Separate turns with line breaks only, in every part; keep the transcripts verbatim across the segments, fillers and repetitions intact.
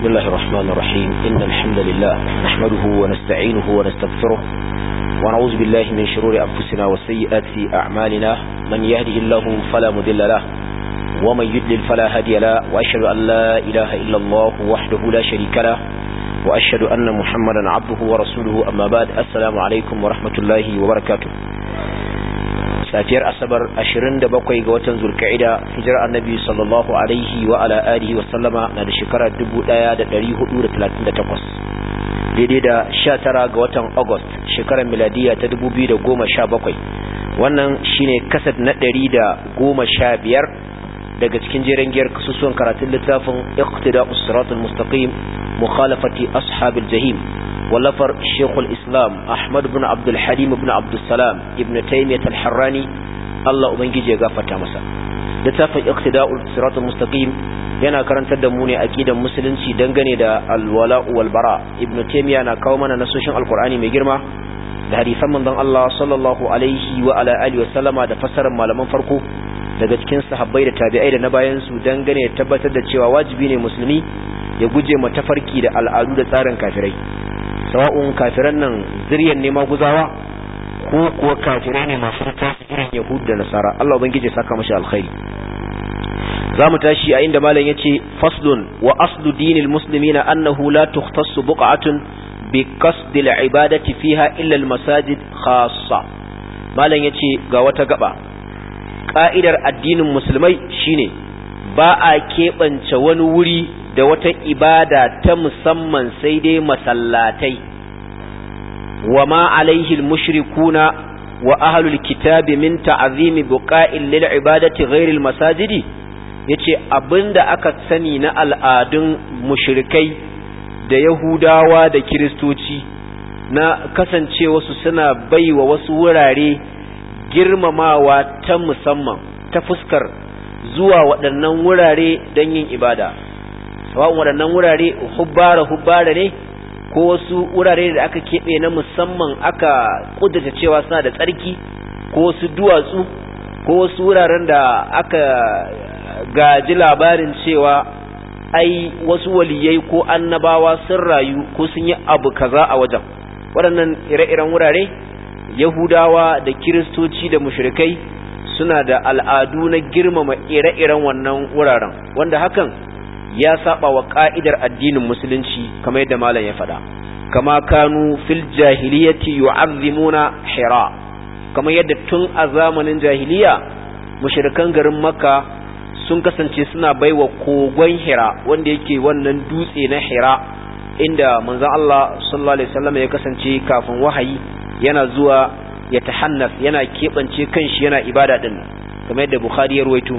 بسم الله الرحمن الرحيم إن الحمد لله نحمده ونستعينه ونستغفره ونعوذ بالله من شرور أنفسنا وسيئات أعمالنا من يهده الله فلا مضل له ومن يضلل فلا هادي له وأشهد أن لا إله إلا الله وحده لا شريك له وأشهد أن محمدا عبده ورسوله أما بعد السلام عليكم ورحمة الله وبركاته. safiyar asabar ashirin da bakwai ga watan zulka'ida hijirar annabi sallallahu alaihi wa ala alihi wa sallama na da shekara dubu ɗaya da ɗari hudu da talatin da takwas daidai da sha tara ga watan august shekarar miladiya ta dubu biyu da goma sha bakwai. wannan shine kasad na ɗari da goma sha biyar daga cikin jeren giyar kasusuwan karatun littafin iqtida'us siratal mustaqim mukhalafati ashabil jahim ولفر الشيخ الإسلام أحمد بن عبد الحليم بن عبد السلام ابن تيمية الحراني الله أبنجي يغفر تامسا لتافي اقتداء الصراط المستقيم yana karantar da mu ne aqidar musulunci dangane da alwala wal bara. Ibn Taymiyyah na kawo mana nasoshin alqur'ani mai girma da hadisan manzon Allah sallallahu alaihi wa ala alihi wa sallama da fassarar malaman farko daga cikin sahabbai da tabi'ai da na bayan su dangane da tabbatar da cewa wajibi ne musulmi ya guje ma tafarki da al'adu da tsarin kafirai, sawa'un kafiran nan zuriyan ne maguzawa ko kuwa kafirai ne masu tafi irin Yahud da Nasara. Allah ubangije saka mashi alkhairi. zamu tashi a inda malam yace faslun wa aslu dinil muslimina annahu la tukhtassu buq'atun bi qasdi al-ibadati fiha illa al-masajid khassa. malam yace ga wata gaba, ka'idar addinin musulmai shine ba a keɓance wani wuri da wata ibada ta musamman sai dai masallatai. wa ma alaihi al-mushrikuna wa ahlul kitabi min ta'zimi buqa'il lil ibadati ghairil masajidi, yace abinda aka sani na al'adun mushrikai da yahudawa da kristoci na kasancewa su suna baiwa wasu wurare girmamawa ta musamman ta fuskar zuwa waɗannan wurare don yin ibada, sawa'un waɗannan wurare hubbara hubbara ne ko wasu wurare da aka keɓe na musamman aka ƙudurta cewa suna da tsarki, ko wasu duwatsu, ko wasu wuraren da aka gaji labarin cewa ai wasu waliyai ko annabawa sun rayu ko sun yi abu kaza a wajen. waɗannan ire-iren wurare yahudawa da kiristoci da mushrikai suna da al'adu na girmama ire-iren wannan wuraren, wanda hakan ya saba wa ka'idar addinin musulunci kamar yadda malam ya faɗa. kama kanu fil jahiliyati yu'azzimuna hira, kamar yadda tun a zamanin jahiliya mushrikan garin makka sun kasance suna baiwa kogon hira, wanda yake wannan dutse na hira inda manzon Allah sallallahu alaihi wasallam ya kasance kafin wahayi yana zuwa ya tahannas, yana keɓance kanshi yana ibada din kamar yadda Bukhari ya ruwaito.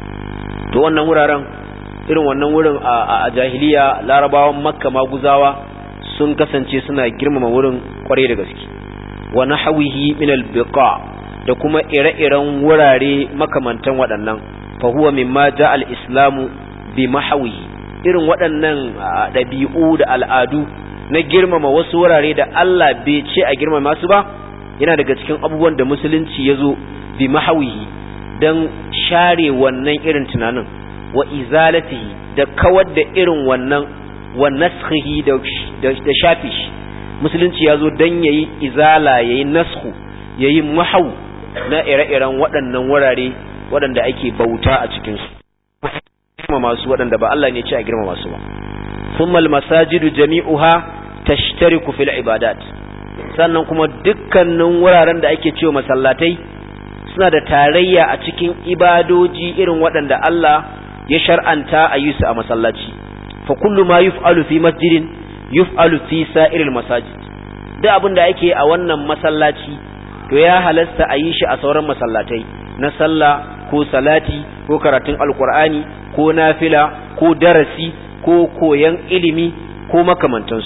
to wannan wuraren irin wannan wurin a jahiliya larabawan makka maguzawa sun kasance suna girmama wurin kwarai da gaske. wa nahwihi min al-biqa, da kuma ire-iren wurare makamantan waɗannan. fa huwa mimma ja'a al-islamu bi mahwihi, irin waɗannan ɗabi'u da al'adu na girmama wasu wurare da Allah bai ce a girmama su ba, yana daga cikin abubuwan da musulunci yazo bi mahwihi dan share wannan irin tunanin, wa izalatihi, da kawar da irin wannan, wa naskhihi, da da shafi shi. musulunci yazo dan yayi izala, yayi naskhu, yayi mahaw na ire-iren waɗannan wurare waɗanda ake bauta a cikin su, girmama su waɗanda ba Allah ne ya ce a girmama su ba. thumma al-masajidu jami'uha tashtariku fil ibadat, sannan kuma dukkanin wuraren da ake cewa masallatai suna da tarayya a cikin ibadoji irin waɗanda Allah ya shar'anta a yi su a masallaci. fa kullu ma yuf'alu fi masjidin yuf'alu fi sa'iril masajid, duk abin da ake a wannan masallaci to ya halasta a yi shi a sauran masallatai, na sallah ko salati ko karatun alqur'ani ko nafila ko darasi ko koyan ilimi ko makamantansu,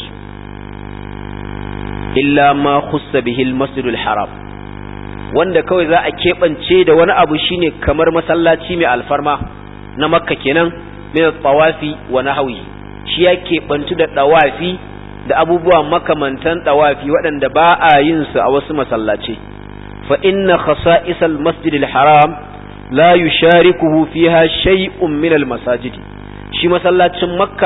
illa ma khussa bihi al-masjidul haram, wanda kawai za a keɓance da wani abu shine kamar masallaci mai alfarma na makka kenan, min tawafi wa nahwi, shi ya keɓantu da tawafi da abubuwa makamantan tawafi waɗanda ba a yin su a wasu masallaci. fa inna khasa'isal masjidil haram la yusharikuhu fiha shay'un min al masajid, shi masallacin makka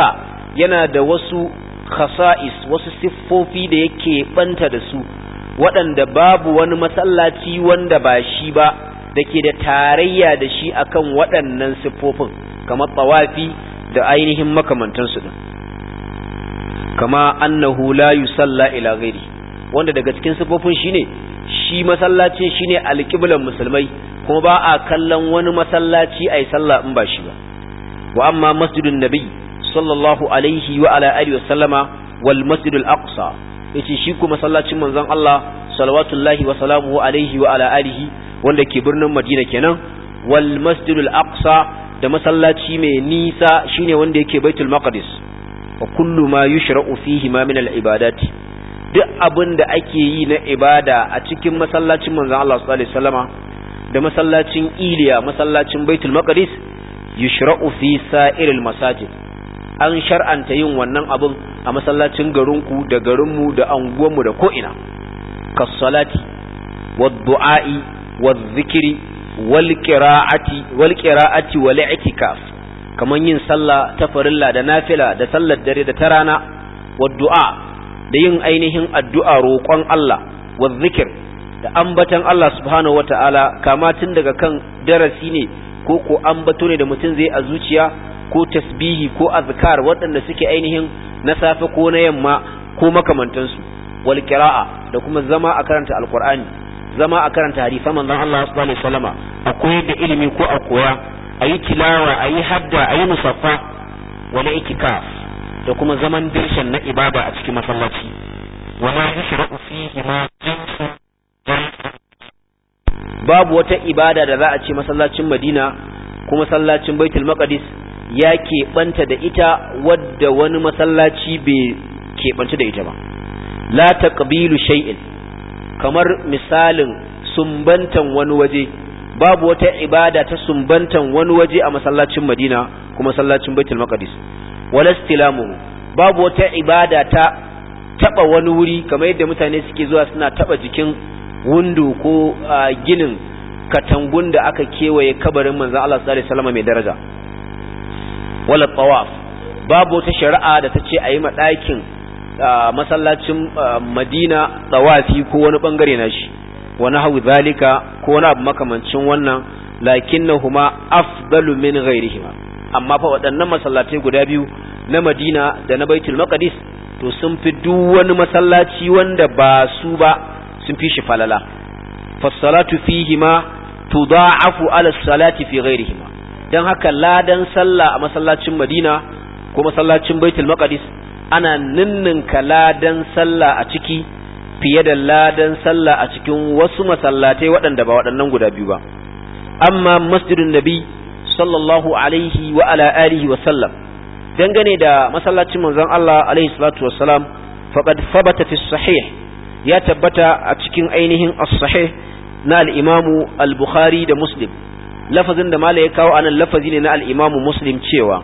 yana da wasu khasa'is, wasu siffofi da yake banta da su waɗanda babu wani masallaci wanda ba shi ba da ke da tarayya da shi akan waɗannan siffofin, kamar tawafi da ainihin makamantansu din. Kama annahu la yusalla ila ghairi, wanda daga cikin siffofin shine shi masallacin shine alqiblan musulmai, kuma ba a kallon wani masallaci ai sallah in ba shi ba. Wa amma masjidun nabi sallallahu alaihi wa ala alihi wa sallama wal masjidul aqsa, yace shi kuma masallacin manzon Allah salawatullahi wa salamuhu alaihi wa ala alihi wanda ke birnin Madina kenan, wal masjidul aqsa da masallaci mai nisa shine wanda yake Baitul Maqdis. Wa kullu ma yushra'u fihi ma min al ibadati, duk abin da ake yi na ibada a cikin masallacin manzon Allah sallallahu alaihi wasallama da masallacin Iliya, masallacin Baitul Maqdis, yushra'u fi sa'iril masajid, an shar'anta yin wannan abin a masallacin garinku da garinmu da anguwanmu da ko'ina, kas-salati wad-du'a'i wadh-dhikri wal-qira'ati wal-qira'ati wal-i'tikaf, kaman yin sallah ta farilla da nafila da sallar dare da ta rana, wad-du'a da yin ainihin addu'a roƙon Allah, wadh-dhikr da ambatan Allah subhanahu wata'ala, kama tun daga kan darasi ne ko ko ambato ne da mutum zai a zuciya, ko tasbihi ko azkar waɗanda suke ainihin na safe ko na yamma ko makamantansu, wal qira'a da kuma zama a karanta alqur'ani, zama a karanta hadisan manzon Allah sallallahu alaihi wasallama, a koyar da ilimi ko a koya, ayi tilawa, ayi hadda, ayi musaffa, wal itikaf da kuma zaman dirshan na ibada a cikin masallaci. wala yushra'u fihi ma jinsu, babu wata ibada da za a ce masallacin Madina ko masallacin Baitul Maqdis ya keɓanta da ita wadda wani masallaci bai keɓanta da ita ba. La taqbilu shay'in, kamar misalin sumbantan wani waje, babu wata ibada ta sumbantan wani waje a masallacin Madina ko masallacin Baitul Maqdis. Wala istilamu, babu wata ibada ta taba wani wuri kamar yadda mutane suke zuwa suna taba jikin wundu ko ginin katangun da aka kewaye kabarin manzo Allah sallallahu alaihi wasallam mai daraja. Wala tawaf, babu wata shari'a da ta ce a yi maɗakin masallacin Madina tawafi ko wani bangare na shi, wani hau zalika ko wani abu makamancin wannan, lakinnahuma afdalu min ghairihima, amma fa waɗannan masallatai guda biyu na Madina da na Baitul Maqdis to sun fi duk wani masallaci wanda ba su ba, sun fi shi falala. Fassalatu fihima tudha'afu ala salati fi ghairihima, dan haka ladan sallah a masallacin Madina ko masallacin Baitul Maqdis ana ninninka ladan sallah a ciki fiye da ladan sallah a cikin wasu masallatai waɗanda ba waɗannan guda biyu ba. Amma masjidun nabi sallallahu alaihi wa ala alihi wa sallam, dangane da masallacin manzon Allah alaihi salatu wassalam, faqad thabata fi sahih, ya tabbata a cikin ainihin as-sahih na al-Imam al-Bukhari da Muslim. Lafazin da mala ya kawo anan lafazi ne na al-Imam Muslim cewa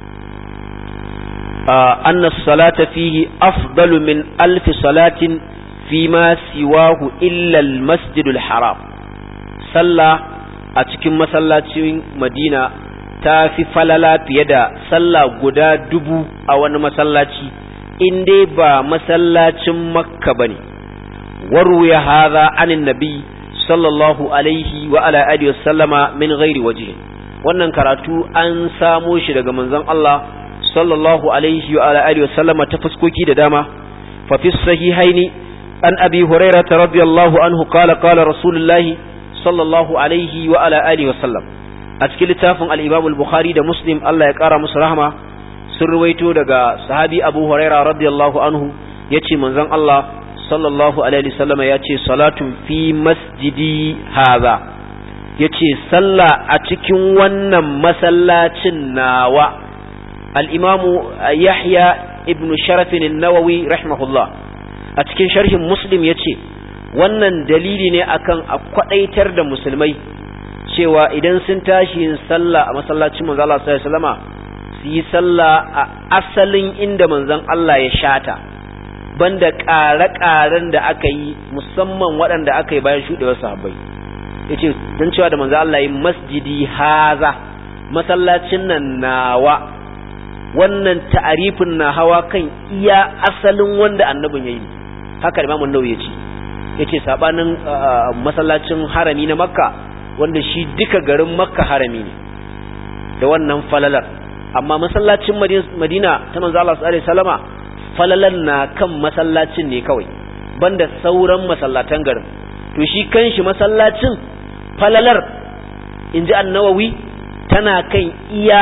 anna as-salata fihi afdalu min alf salatin fima siwahu illa al-masjid al-haram. Sallah a cikin masallacin Madina ta fi falala fiye da sallah guda dubu a wani masallaci in dai ba masallacin Makka bane. Warwiya hadha anin nabi sallallahu alaihi wa ala alihi wa sallama min ghairi wajhi, wannan karatu an samo shi daga manzon Allah sallallahu alaihi wa ala alihi wa sallama ta fuskoki da dama. Fa fi sahihaini an abi hurairah radiyallahu anhu qala qala rasulullahi sallallahu alaihi wa ala alihi wa sallam, a cikin littafin al-Imam al-Bukhari da Muslim Allah ya kara musu rahama sun ruwaito daga sahabi Abu Hurairah radiyallahu anhu yace manzon Allah sallallahu alaihi wasallam yace salatun fi masjidi hadha, yace sallah a cikin wannan masallacin nawa. al-Imam Yahya ibn Sharaf an-Nawawi rahimahullah a cikin sharhin Muslim yace wannan dalili ne akan a kwadaitar da musulmai cewa idan sun tashi yin sallah a masallacin manzon Allah sallallahu alaihi wasallama su yi sallah a asalin inda manzon Allah ya shata, banda ƙare-ƙaren da aka yi musamman waɗanda aka yi bayan shuɗewar sahabbai. Yace dan cewa da manzon Allah yi masjidi haza, masallacin nan nawa, wannan ta'arifin na hawa kan iya asalin wanda annabin yayi haka Imam an-Nawawi yace yace sabanin masallacin harami na Makka wanda shi duka garin Makka harami ne da wannan falalar amma masallacin Madina ta manzo Allah sallallahu alaihi wasallama falalan na kan masallacin ne kawai banda sauran masallatan garin to shi kanshi masallacin falalar inji an-Nawawi tana kan iya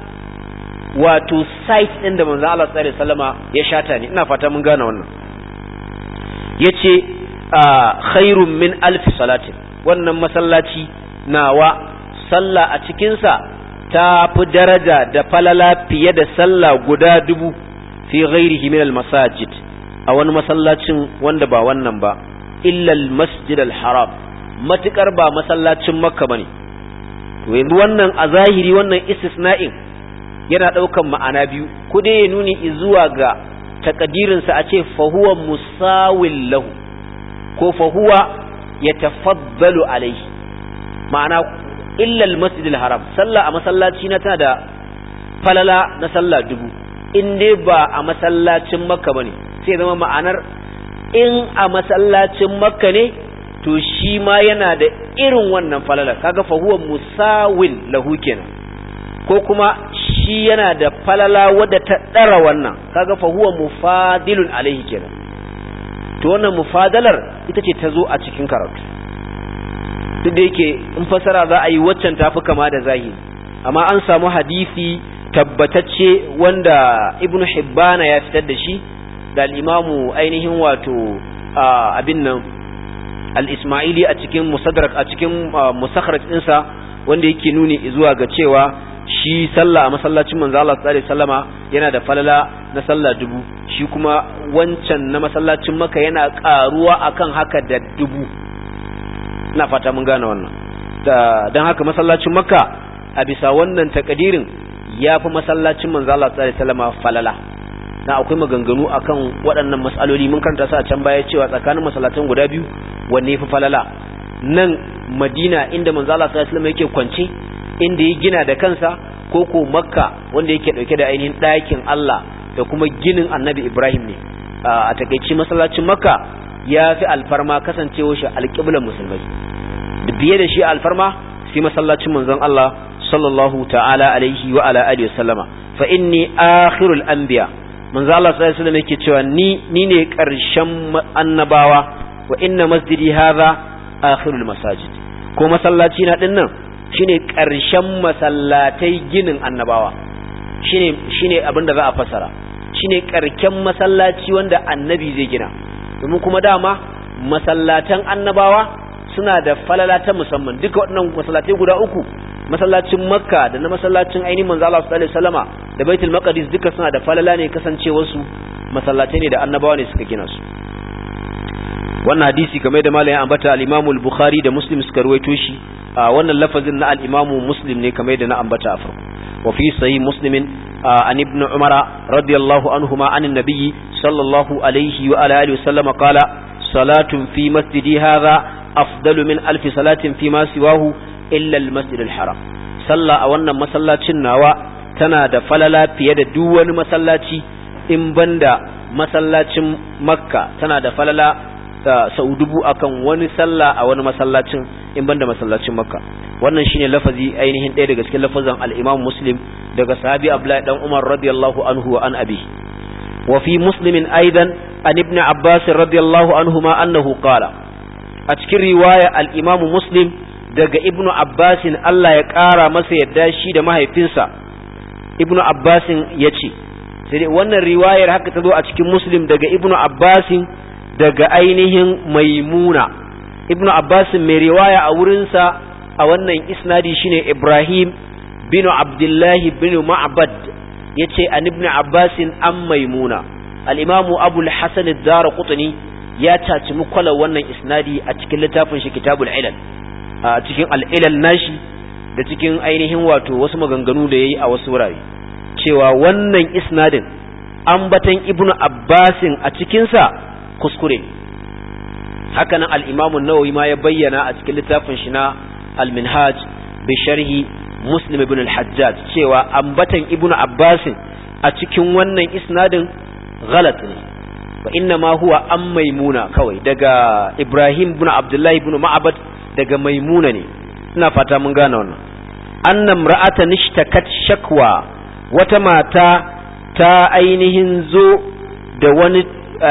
wato site din da manzo Allah sallallahu alaihi wasallama ya shata ne ina fata mun gane wannan yace khairun min alf salatin wannan masallaci nawa sallah a cikin sa ta fi daraja da falala fiye da sallah guda dubu fi ghairihi min al-masajid a wani masallacin wanda ba wannan ba illa al-masjid al-haram matukar ba masallacin makka bane to yanzu wannan a zahiri wannan istisna'in yana daukan ma'ana biyu ko dai ya nuni zuwa ga takadirin sa a ce fa huwa musawil lahu ko fa huwa yatafaddalu alayhi ma'ana illa al-masjid al-haram sallah a masallaci na tana da falala na sallah dubu in dai ba a masallacin makka bane sai zama ma'anar in a masallacin makka ne to shi ma yana da irin wannan falala kaga fa huwa musawil lahu kenan ko kuma shi yana da falala wadda ta dara wannan kaga fa huwa mufadilun alaihi kenan to wannan mufadalar ita ce ta zo a cikin karatu duk da yake in fasara za a yi waccan tafi kama da zahiri amma an samu hadisi tabbatacce wanda ibnu hibbana ya fitar da shi da al-imamu ainihin wato abin nan al-ismaili a cikin musaddarak a cikin musakhraj ɗinsa wanda yake nuni zuwa ga cewa shi sallah a masallacin manzo Allah sallallahu alaihi wasallama yana da falala na sallah dubu shi kuma wancan na masallacin Makka yana karuwa akan haka da dubu ina fata mun gane wannan dan haka masallacin Makka a bisa wannan takadirin yafi masallacin manzo Allah sallallahu alaihi wasallama falala na akwai maganganu akan waɗannan mas'aloli mun karanta su a can baya cewa tsakanin masallatan guda biyu wanne yafi falala nan Madina inda manzo Allah sallallahu alaihi wasallam yake kwance inda ya gina da kansa ko ko Makka wanda yake dauke da ainihin ɗakin Allah da kuma ginin Annabi Ibrahim ne a takeici masallacin Makka yafi alfarma kasancewa shi alƙiblan musulmai da biye da shi alfarma sai masallacin manzon Allah sallallahu ta'ala alaihi wa ala alihi wasallama fa inni akhirul anbiya manzo Allah sallallahu alaihi wasallam yake cewa ni ni ne karshen annabawa wa inna masjidi hadha akhirul masajid ko masallaci na dinnan shine karshen masallatai ginin annabawa shine shine abinda za a fasara shine karken masallaci wanda annabi zai gina domin kuma dama masallatan annabawa suna da falala ta musamman duka waɗannan masallatai guda uku masallacin Makka da na masallacin ainihin manzo Allah sallallahu alaihi wasallama da Baitul Maqdis duka suna da falala ne kasancewar su masallatai ne da annabawa ne suka gina su wannan hadisi kamar da malamin ambata al-Imam al-Bukhari da Muslim suka ruwaito shi a wannan lafazin na al-Imam Muslim ne kamar da na ambata a farko wa fi sahih Muslim an ibn Umar radiyallahu anhuma an an-nabi sallallahu alaihi wa ala alihi wasallama qala salatun fi masjidi hadha afdalu min alf salatin fi ma siwahu illa al-masjid al-haram sallah a wannan masallacin nawa tana da falala fiye da duk wani masallaci in banda masallacin Makka tana da falala sau dubu akan wani sallah a wani masallacin in banda masallacin Makka wannan shine lafazi ainihin ɗaya daga cikin lafazan al-Imam Muslim daga sahabi Abdullah dan Umar radiyallahu anhu wa an abi wa fi Muslim aidan an ibn Abbas radiyallahu anhuma annahu qala a cikin riwaya al-Imam Muslim daga Ibn Abbas Allah ya ƙara masa yadda shi da mahaifinsa Ibn Abbas yace sai wannan riwayar haka ta zo a cikin Muslim daga Ibn Abbas daga ainihin Maimuna Ibn Abbas mai riwaya a wurinsa a wannan isnadi shine Ibrahim bin Abdullah bin Ma'bad yace an Ibn Abbas an Maimuna al-Imam Abu al-Hasan ad-Darqutni ya taci mukalla wannan isnadi a cikin littafin shi Kitabul Ilal a cikin al-Ilal nashi da cikin ainihin wato wasu maganganu da yayi a wasu wurare cewa wannan isnadin ambatan Ibn Abbas a cikin sa kuskure haka nan al-Imam an-Nawawi ma ya bayyana a cikin littafin shi na al-Minhaj bi sharhi Muslim ibn al-Hajjaj cewa ambatan Ibn Abbas a cikin wannan isnadin ghalat ne wa inna ma huwa an maimuna kawai daga Ibrahim ibn Abdullah ibn Ma'bad daga maimuna ne ina fata mun gane wannan annam ra'atan ishtakat shakwa wata mata ta ainihin zo da wani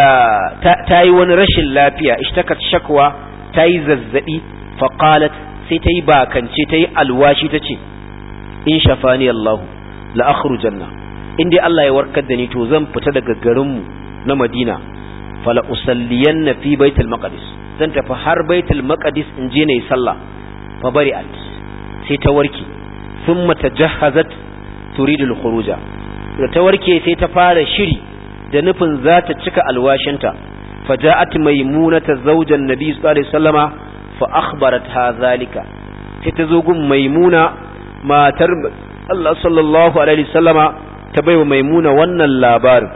ta yi wani rashin lafiya ishtakat shakwa ta yi zazzabi fa qalat sai ta yi bakance ta yi alwashi ta ce in shafani Allah la akhrujanna in dai Allah ya warkar da ni to zan fita daga garinmu na Madina fala usalliyanna fi baitul maqdis zan tafi har baitul maqdis in je nayi sallah fa bari'at sai ta warke thumma tajahhazat turidu al-khuruja da ta warke sai ta fara shiri da nufin za ta cika alwashinta faja'at maimunata zawjan nabi sallallahu alaihi wasallama fa akhbaratha zalika sai ta zo gun maimuna matar Allah sallallahu alaihi wasallama ta baiwa maimuna wannan labarin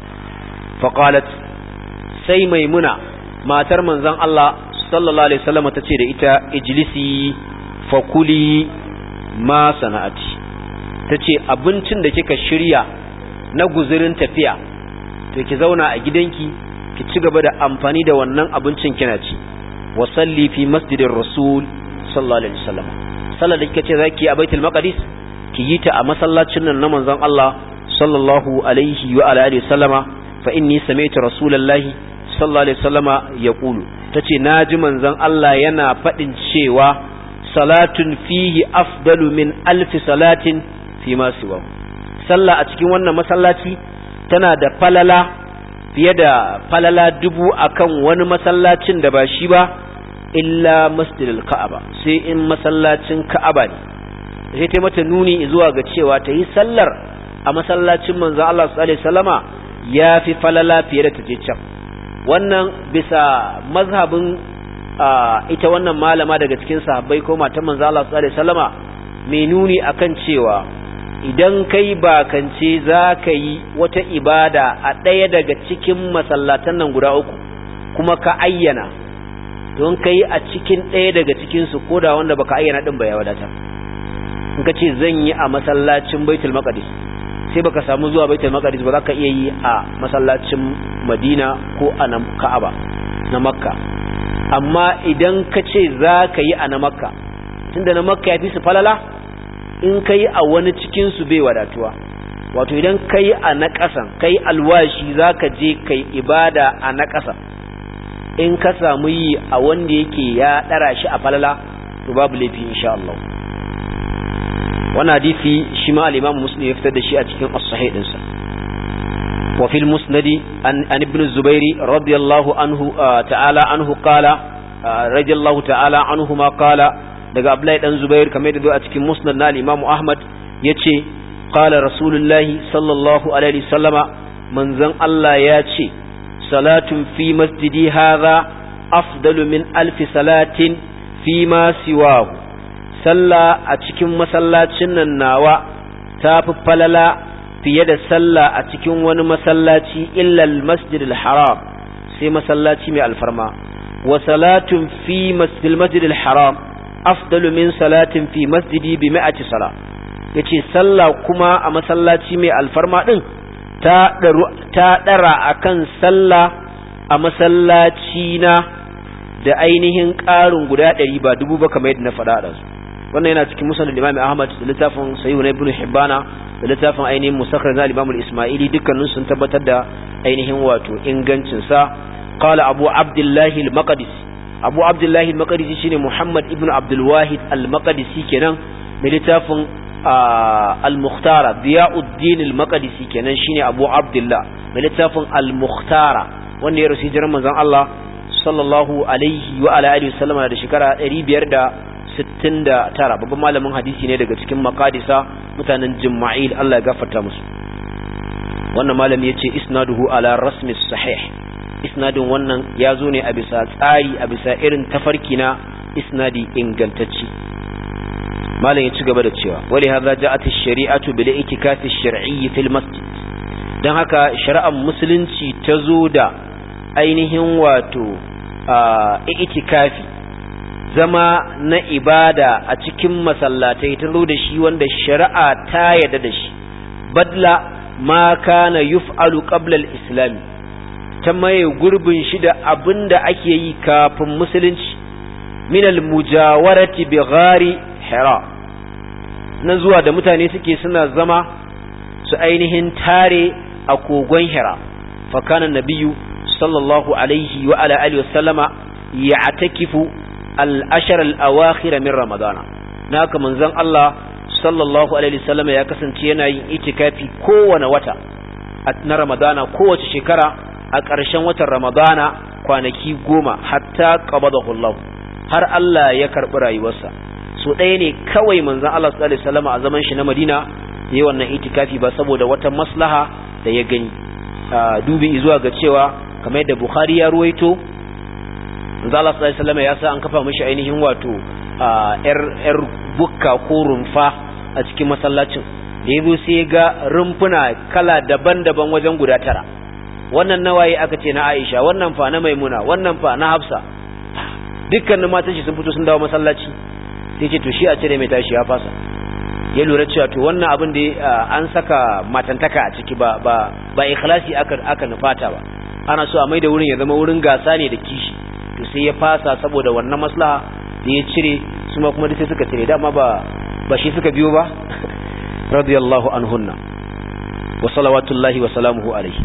fa qalat sai maimuna matar manzon Allah sallallahu alaihi wasallama tace da ita ijlisi fa kuli ma sana'ati tace abincin da kika shirya na guzurin tafiya to ki zauna a gidanki ki ci gaba da amfani da wannan abincin kina ci wa salli fi masjidir rasul sallallahu alaihi wasallam sallar da kike ce zaki a baitul maqdis ki yi ta a masallacin nan na manzon Allah sallallahu alaihi wa alihi wasallama fa inni sami'tu rasulullahi sallallahu alaihi wasallama yaqulu tace naji manzon Allah yana fadin cewa salatun fihi afdalu min alfi salatin fi ma siwa sallah a cikin wannan masallaci tana da falala fiye da falala dubu akan wani masallacin da ba shi ba illa masjidil ka'aba sai in masallacin ka'aba ne sai ta mata nuni zuwa ga cewa ta yi sallar a masallacin manzo Allah sallallahu alaihi wasallama yafi falala fiye da ta je can wannan bisa mazhabin ita wannan malama daga cikin sahabbai ko matan manzo Allah sallallahu alaihi wasallama mai nuni akan cewa idan kai bakance za ka yi wata ibada a ɗaya daga cikin masallatan nan guda uku kuma ka ayyana don ka yi a cikin ɗaya daga cikinsu ko da wanda baka ayyana ɗin ba ya wadata in ka ce zan yi a masallacin baitul maqdis sai baka samu zuwa baitul maqdis ba za ka iya yi a masallacin madina ko a nan ka'aba na makka amma idan ka ce za ka yi a na makka tunda na makka ya fi su falala in kai a wani cikinsu bai wadatuwa wato idan kai a na ƙasan kai alwashi za ka je kai ibada a na ƙasan in ka samu yi a wanda yake ya ɗara shi a falala to babu laifi insha Allah wannan hadisi shi ma al-Imam Muslim ya fitar da shi a cikin as-sahih dinsa wa fil musnad an ibn Zubair radiyallahu anhu ta'ala anhu qala radiyallahu ta'ala anhu ma qala daga Abdullahi dan Zubair kamar da zo a cikin Musnad na Imam Ahmad yace qala Rasulullahi sallallahu alaihi wasallama manzon Allah ya ce salatun fi masjidi hadha afdalu min alfi salatin fi ma siwahu salla a cikin masallacin nan nawa tafi falala fiye da salla a cikin wani masallaci illa al-masjidil haram sai masallaci mai alfarma wa salatun fi masjidil masjidil haram afdalu min salatin fi masjidi bi mi'ati sala yace sallah kuma a masallaci mai alfarma din ta daru ta dara akan sallah a masallaci na da ainihin ƙarin guda ɗari ba dubu ba kamar yadda na faɗa da su wannan yana cikin musnad Imam Ahmad da littafin Sahih Ibn Hibbana da littafin ainihin Musakhar na Imam al-Ismaili dukkanin sun tabbatar da ainihin wato ingancin sa qala Abu Abdullah al-Maqdisi Abu Abdullah al-Maqdisi shine Muhammad ibn Abdul Wahid al-Maqdisi kenan da littafin al-Mukhtara Diyauddin al-Maqdisi kenan shine Abu Abdullah da littafin al-Mukhtara wanda ya rasu hijiran manzon Allah sallallahu alaihi wa ala alihi wasallam da shekara ɗari biyar da sittin da tara babban malamin hadisi ne daga cikin maqadisa mutanen Jumma'il Allah ya gafarta musu wannan malami yace isnaduhu ala rasmi sahih isnadin wannan ya zo ne a bisa tsari a bisa irin tafarki na isnadi ingantacci malam ya ci gaba da cewa wali hadha ja'at ash-shari'atu bil itikafi ash-shar'i fil masjid dan haka shari'ar musulunci ta zo da ainihin wato itikafi zama na ibada a cikin masallatai ta zo da shi wanda shari'a ta yarda da shi badla ma kana yuf'alu qabla al-islam ta maye gurbin shi da abinda ake yi kafin musulunci min al-mujawarati bi ghari hira nan zuwa da mutane suke suna zama su ainihin tare a kogon hira fa kana nabiyyu sallallahu alaihi wa ala alihi wa sallama ya'takifu al-ashr al-awakhir min ramadana naka manzon Allah sallallahu alaihi wa sallama ya kasance yana yin itikafi kowane wata na ramadana kowace shekara a ƙarshen watan ramadana kwanaki goma hatta qabadahu Allah har Allah ya karbi rayuwarsa so ɗaya ne kawai manzon Allah sallallahu alaihi wa sallama a zaman shi na Madina yayin wannan itikafi ba saboda wata maslaha da ya gani dubi zuwa ga cewa kamar yadda Bukhari ya ruwaito manzo Allah sallallahu alaihi wasallam ya sa an kafa mishi ainihin wato yar yar bukka ko rumfa a cikin masallacin da yazo sai ga rumfuna kala daban-daban wajen guda tara wannan nawaye aka ce na Aisha wannan fa na Maimuna wannan fa na Hafsa dukkanin matan shi sun fito sun dawo masallaci sai ce to shi a cire mai tashi ya fasa ya lura cewa to wannan abin da an saka matantaka a ciki ba ba ba ikhlasi aka aka nufata ba ana so a maida wurin ya zama wurin gasa ne da kishi to sai ya fasa saboda wannan maslaha da ya cire su ma kuma sai suka cire dama ba ba shi suka biyo ba radiyallahu anhunna wa salawatullahi wa salamuhu alaihi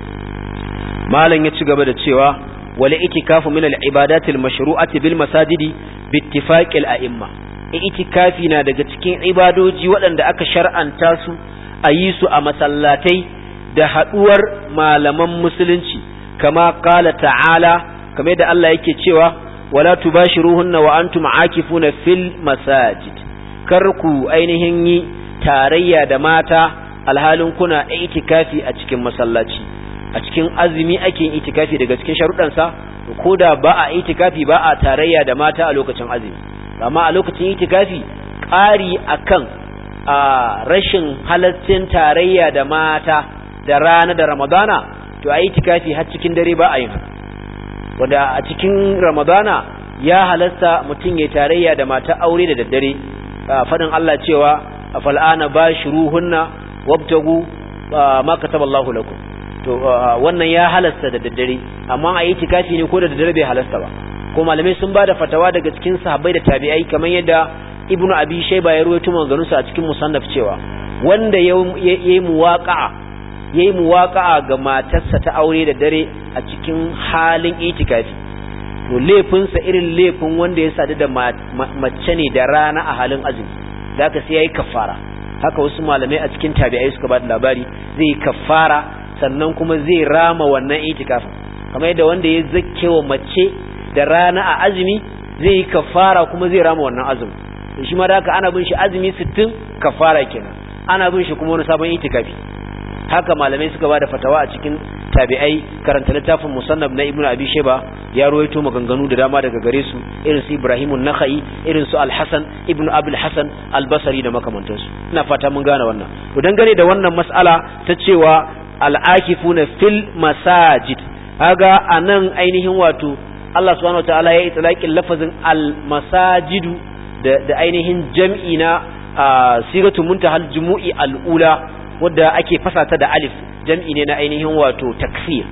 malan ya ci gaba da cewa wala itikafu min al-ibadati al-mashru'ati bil masajidi bi ittifaqi al-a'imma itikafi na daga cikin ibadoji waɗanda aka shar'anta su a yi su a masallatai da haɗuwar malaman musulunci kama qala ta'ala kamar da Allah yake cewa wala tubashiruhunna wa antum aakifuna fil masajid kar ku ainihin yi tarayya da mata alhalin kuna itikafi a cikin masallaci a cikin azumi ake itikafi daga cikin sharuɗansa koda ba a itikafi ba a tarayya da mata a lokacin azumi amma a lokacin itikafi ƙari akan a rashin halaccin tarayya da mata da rana da ramadana to a itikafi har cikin dare ba a yin haka wanda a cikin ramadana ya halasta mutum ya tarayya da mata aure da daddare fadin Allah cewa fal'ana bashiruhunna wabtagu ma kataballahu lakum to wannan ya halasta da daddare amma a itikafi ne ko da daddare bai halasta ba ko malamai sun bada fatawa daga cikin sahabbai da tabi'ai kamar yadda ibnu abi shayba ya rawaito maganganunsa a cikin musannaf cewa wanda yayi muwaqa'a yayi muwaqa'a ga matarsa ta aure da dare a cikin halin itikafi to laifinsa irin laifin wanda ya sadu da mace ne da rana a halin azumi zaka sai yayi kafara haka wasu malamai a cikin tabi'ai suka bada labari zai yi kafara sannan kuma zai rama wannan itikafin kamar yadda wanda ya zakkewa mace da rana a azumi zai yi kafara kuma zai rama wannan azumi shi ma da haka ana bin shi azumi sittin kafara kenan ana bin shi kuma wani sabon itikafi haka malamai suka bada fatawa a cikin tabi'ai karanta littafin musannaf na ibnu abi shayba ya ruwaito maganganu da dama daga gare su irin su ibrahimun nakhai irin su al-hasan ibnu abul hasan al-basri da makamantansu ina fata mun gane wannan to dangane da wannan mas'ala ta cewa al-akifuna fil masajid kaga anan ainihin wato Allah subhanahu wataala ya itlaqin lafazin al-masajidu da, da ainihin jam'i na siratu muntahal jumu'i al-ula wadda ake fasata da alif jam'i ne na ainihin wato takfir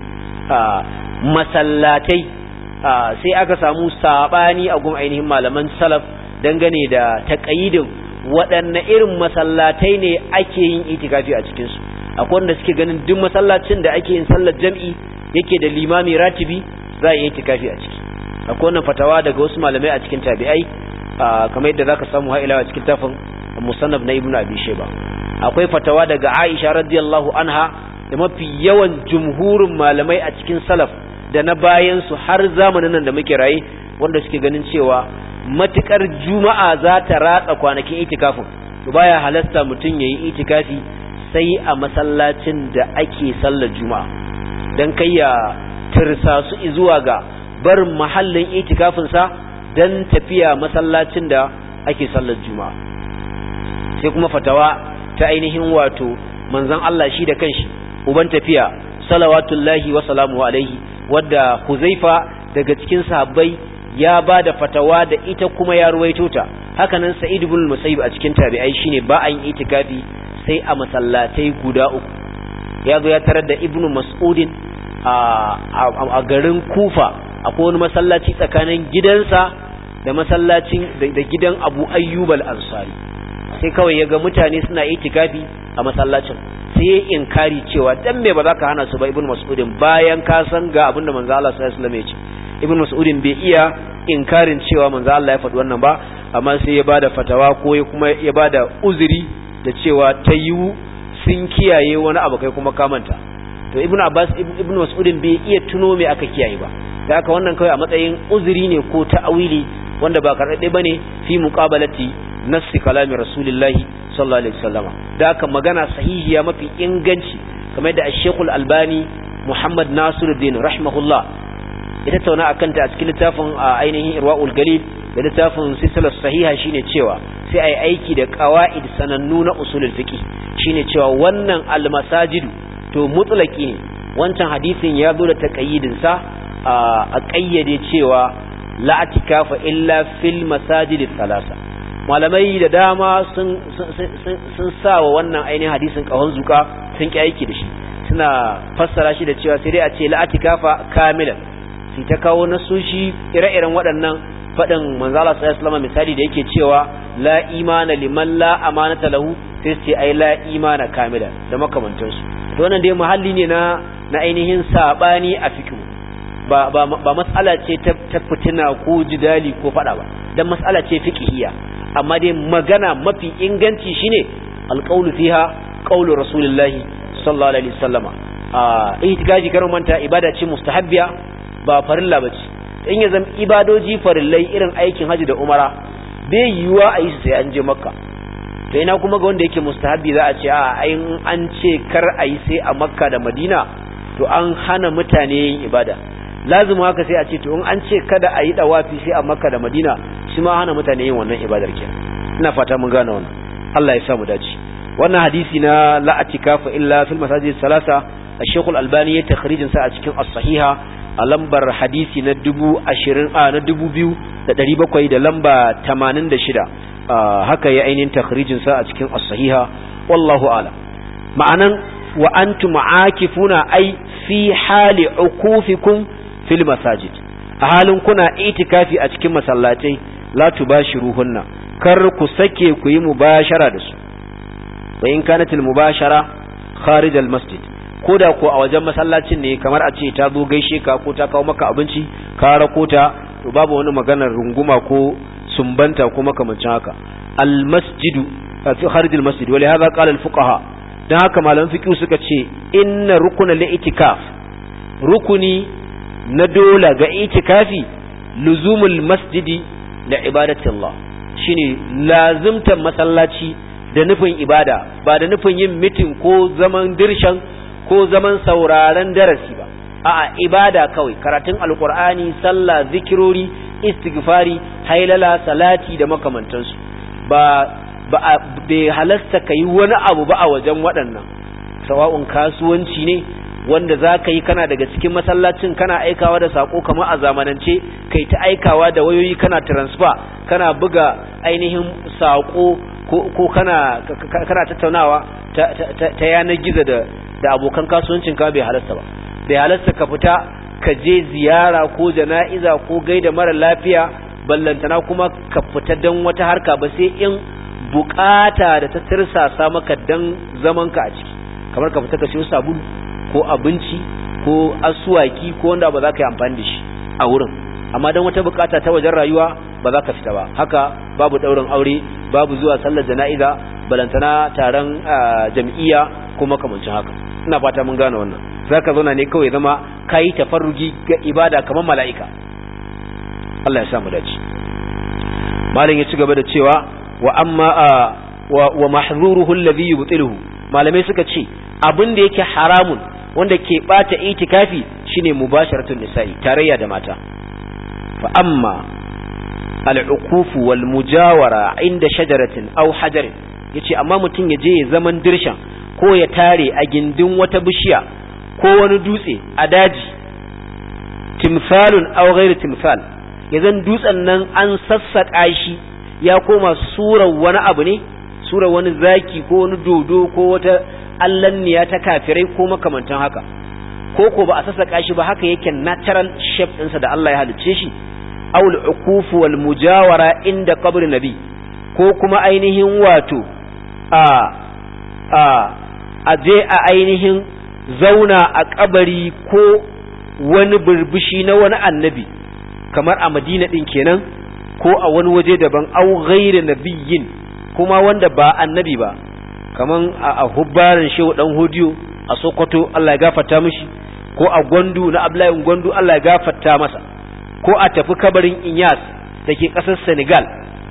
masallatai sai aka samu sabani a gun ainihin malaman salaf dangane da taqayidin waɗanne irin masallatai ne ake yin itikafi a cikin su akwai wanda suke ganin duk masallacin da ake yin sallar jam'i yake da limami ratibi za a yi itikafi a ciki akwai wannan fatawa daga wasu malamai a cikin tabi'ai kamar yadda zaka samu ha'ila a cikin tafin musannaf na ibnu abi shayba akwai fatawa daga Aisha radiyallahu anha da mafi yawan jumhurin malamai a cikin salaf da na bayan su har zamanin nan da muke raye wanda suke ganin cewa matukar juma'a za ta ratsa kwanakin itikafin to baya halasta mutum yayi itikafi sai a masallacin da ake sallar juma'a dan kai ya tirsa su zuwa ga barin mahallin itikafin sa dan tafiya masallacin da ake sallar juma'a sai kuma fatawa ta ainihin wato manzon Allah shi da kanshi uban tafiya salawatullahi wa salamu alaihi wadda Huzaifa daga cikin sahabbai ya bada fatawa da ita kuma ya ruwaito ta hakanan Sa'id ibn Musayyib a cikin tabi'ai shine ba an itikafi sai a masallatai guda uku ya zo ya tarar da ibnu mas'udin a garin kufa akwai wani masallaci tsakanin gidansa da masallacin da gidan abu ayyub al-ansari sai kawai ya ga mutane suna itikafi a masallacin sai ya inkari cewa dan me ba za ka hana su ba ibnu mas'udin bayan ka san ga abin da manzo Allah sallallahu alaihi wasallam ya ce ibnu mas'udin bai iya inkarin cewa manzo Allah ya faɗi wannan ba amma sai ya bada fatawa ko ya kuma ya bada uzuri da cewa ta yiwu sun kiyaye wani abu kai kuma ka manta to ibnu abbas ibnu mas'udin bai iya tuno me aka kiyaye ba da haka wannan kawai a matsayin uzuri ne ko ta'awili wanda ba karɓe bane fi muqabalati nassi kalami rasulullahi sallallahu alaihi wasallam da haka magana sahihiya mafi inganci kamar da Sheikhul Albani Muhammad Nasiruddin rahimahullah ita tauna akan ta a cikin littafin ainihin Irwaul Galil da littafin Silsilah Sahiha shine cewa sai ai aiki da qawaid sanannu na usulul fiqh shine cewa wannan almasajidu to mutlaki ne wancan hadisin ya zo da taqayyidin sa a kayyade cewa la atikafa illa fil masajidi thalatha malamai da dama sun sun sa wa wannan ainihin hadisin kahon zuka sun ki aiki da shi suna fassara shi da cewa sai dai a ce la atikafa kamilan sai ta kawo nasushi ire-iren waɗannan faɗin manzo Allah sallallahu alaihi wasallam misali da yake cewa la imana liman la amanata lahu sai ce ai la imana kamila da makamantansu to wannan dai muhalli ne na na ainihin sabani a fiqh ba ba ba mas'ala ce ta fitina ko jidali ko faɗa ba dan mas'ala ce fiqhiyya amma dai magana mafi inganci shine alqawlu fiha qawlu rasulullahi sallallahu alaihi wasallama a itikafi karin manta ibada ce mustahabbiya ba farilla bace in ya zama ibadoji farillai irin aikin haji da umara bai yiwuwa a yi sai an je makka to ina kuma ga wanda yake mustahabi za a ce a ayin an ce kar a yi sai a makka da madina to an hana mutane yin ibada lazimu haka sai a ce to in an ce kada a yi dawafi sai a makka da madina shi ma hana mutane yin wannan ibadar ke ina fata mun gane wannan Allah ya sa mu dace wannan hadisi na la atikafa illa fil masajid salasa Sheikh Al-Albani ya takhrijin sa a cikin as-sahiha a lambar hadisi na dubu ashirin a na dubu biyu da ɗari bakwai da lamba tamanin da shida haka ya ainihin takhrijin sa a cikin as-sahiha wallahu a'lam ma'anan wa antum aakifuna ai fi hali ukufikum fil masajid a halin kuna itikafi a cikin masallatai la tubashiruhunna kar ku sake ku yi mubashara da su wa in kanat al mubashara kharij al masjid koda ko a wajen masallacin ne kamar a ce ta zo gaishe ka ko ta kawo maka abinci ka rako ta to babu wani maganar runguma ko sumbanta ko makamancin haka al masjidu fi kharij al masjid wa li hadha qala al fuqaha dan haka malaman fiqh suka ce inna rukuna li itikaf rukuni na dole ga itikafi luzumul masjidi da ibadati Allah shine lazimtan masallaci da nufin ibada ba da nufin yin mitin ko zaman dirshan ko zaman sauraron darasi ba a'a ibada kawai karatun alqur'ani sallah zikirori istighfari hailala salati da makamantansu ba ba bai halasta kai wani abu ba a wajen waɗannan sawa'un kasuwanci ne wanda za ka yi kana daga cikin masallacin kana aikawa da sako kamar a zamanance kai ta aikawa da wayoyi kana transfer kana buga ainihin sako ko, ko kana kana tattaunawa ta, ta, ta yanar gizo da, da abokan kasuwancin ka bai halasta ba bai halasta ka fita ka je ziyara ko jana'iza ko gaida mara lafiya ballantana kuma ka fita don wata harka ba sai in bukata da ta tirsasa maka dan zaman ka a ciki kamar ka fita ka siyo sabulu ko abinci ko asuwaki ko wanda ba za ka yi amfani da shi a wurin amma don wata bukata ta wajen rayuwa ba za ka fita ba haka babu daurin aure babu zuwa sallar jana'iza balantana taron jam'iyya ko makamancin haka ina fata mun gane wannan za ka zauna ne kawai zama ka yi tafarrugi ga ibada kamar mala'ika Allah ya sa mu dace malam ya ci gaba da cewa wa amma wa mahzuruhu alladhi yubtiluhu malamai suka ce abin da yake haramun wanda ke bata itikafi shine mubasharatun nisa'i tarayya da mata fa amma al'ukufu wal mujawara inda shajaratin aw hajarin yace amma mutun yaje ya zaman dirshan ko ya tare a gindin wata bishiya ko wani dutse a daji timsalun aw ghairu timsal yazan dutsen nan an sassaka shi ya koma surar wani abu ne surar wani zaki ko wani dodo ko wata allanniya ta kafirai ko makamantan haka ko ko ba a sassaka shi ba haka yake natural shape ɗinsa da Allah ya halicce shi aw al-ukuf wal mujawara inda qabr nabi ko kuma ainihin wato a a aje a ainihin zauna a kabari ko wani burbushi na wani annabi kamar a Madina din kenan ko a wani waje daban aw ghairu nabiyyin kuma wanda ba annabi ba kaman a hubbarin shehu dan hodiyo a Sokoto Allah ya gafarta mishi ko a Gwandu na Abdullahi Gwandu Allah ya gafarta masa ko a tafi kabarin Inyas dake kasar Senegal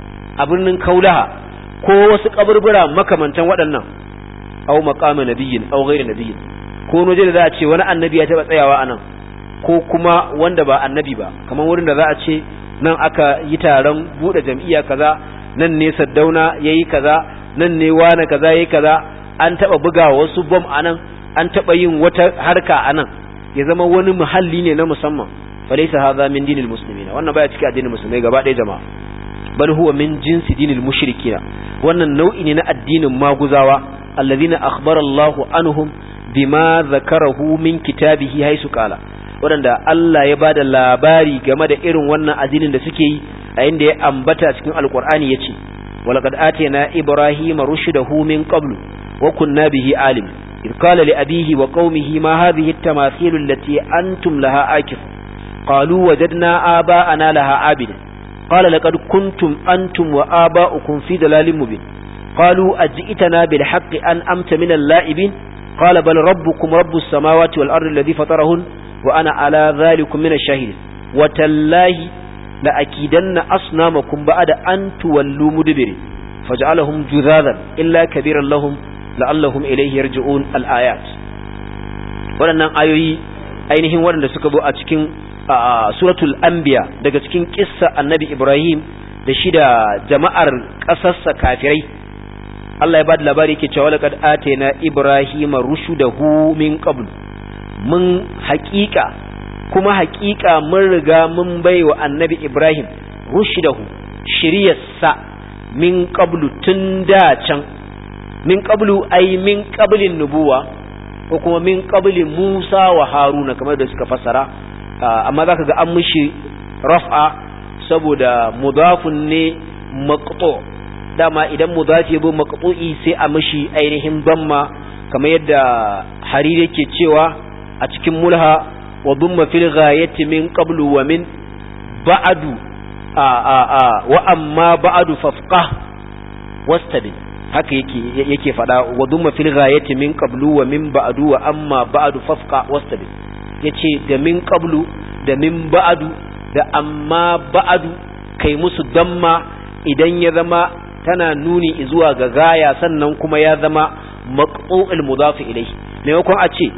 a birnin Kaulaha ko wasu kaburbura makamantan waɗannan aw maqama nabiyyin aw ghairu nabiyyin ko waje da za a ce wani annabi ya taba tsayawa anan ko kuma wanda ba annabi ba kaman wurin da za a ce nan aka yi taron bude jam'iyya kaza nan ne Saddauna yayi kaza nan ne wani kaza yayi kaza an taba buga wasu bomb anan an taba yin wata harka anan ya zama wani muhalli ne na musamman falaysa hadha min dinil muslimin wannan baya cikin addinin musulmai gaba ɗaya jama'a bal huwa min jinsi dinil mushrikina wannan nau'i ne na addinin maguzawa alladhina akhbara Allahu anhum bima zakarahu min kitabihi haisu qala wadanda Allah ya bada labari game da irin wannan addinin da suke yi a inda ya ambata cikin alqur'ani yace walaqad atayna ibrahima rushdahu min qablu wa kunna bihi alim idh qala li abihi wa qaumihi ma hadhihi at-tamathil allati antum laha akif qalu wajadna aba'ana laha abida qala laqad kuntum antum wa aba'ukum fi dalalin mubin qalu aj'itana bil haqqi an amta min al-la'ibin qala bal rabbukum rabbus samawati wal ardi alladhi fatarahun wa ana ala dhalikum min ash-shahidin wa tallahi la akidanna asnamakum ba'da an tuwallu mudbirin faj'alahum judhadan illa kabiran lahum la'allahum ilayhi yarji'un al-ayat wadannan ayoyi ainihin wadanda suka zo a cikin suratul anbiya daga cikin kissa annabi Ibrahim da shi da jama'ar kasarsa kafirai Allah ya bada labari yake cewa laqad atayna ibrahima rushdahu min qabl mun haƙiƙa kuma haƙiƙa mun riga mun baiwa annabi Ibrahim rushdahu shiriyarsa min qablu tun da can min qablu ay min qablin nubuwa ko kuma min qabli Musa wa Haruna kamar da suka fassara amma zaka ga an mishi raf'a saboda mudafun ne maqtu dama idan mudafi bu maqtu'i sai a mishi ainihin damma kamar yadda Hariri yake cewa a cikin mulha wa dumma fil ghayati min qablu wa min ba'du a a a wa amma ba'du fafqah wastabi haka yake yake fada wa dumma fil ghayati min qablu wa min ba'du wa amma ba'du fafqah wastabi yace da min qablu da min ba'du da amma ba'du kai musu damma idan ya zama tana nuni zuwa ga gaya sannan kuma ya zama maqtu'ul mudaf ilayhi maimakon a ce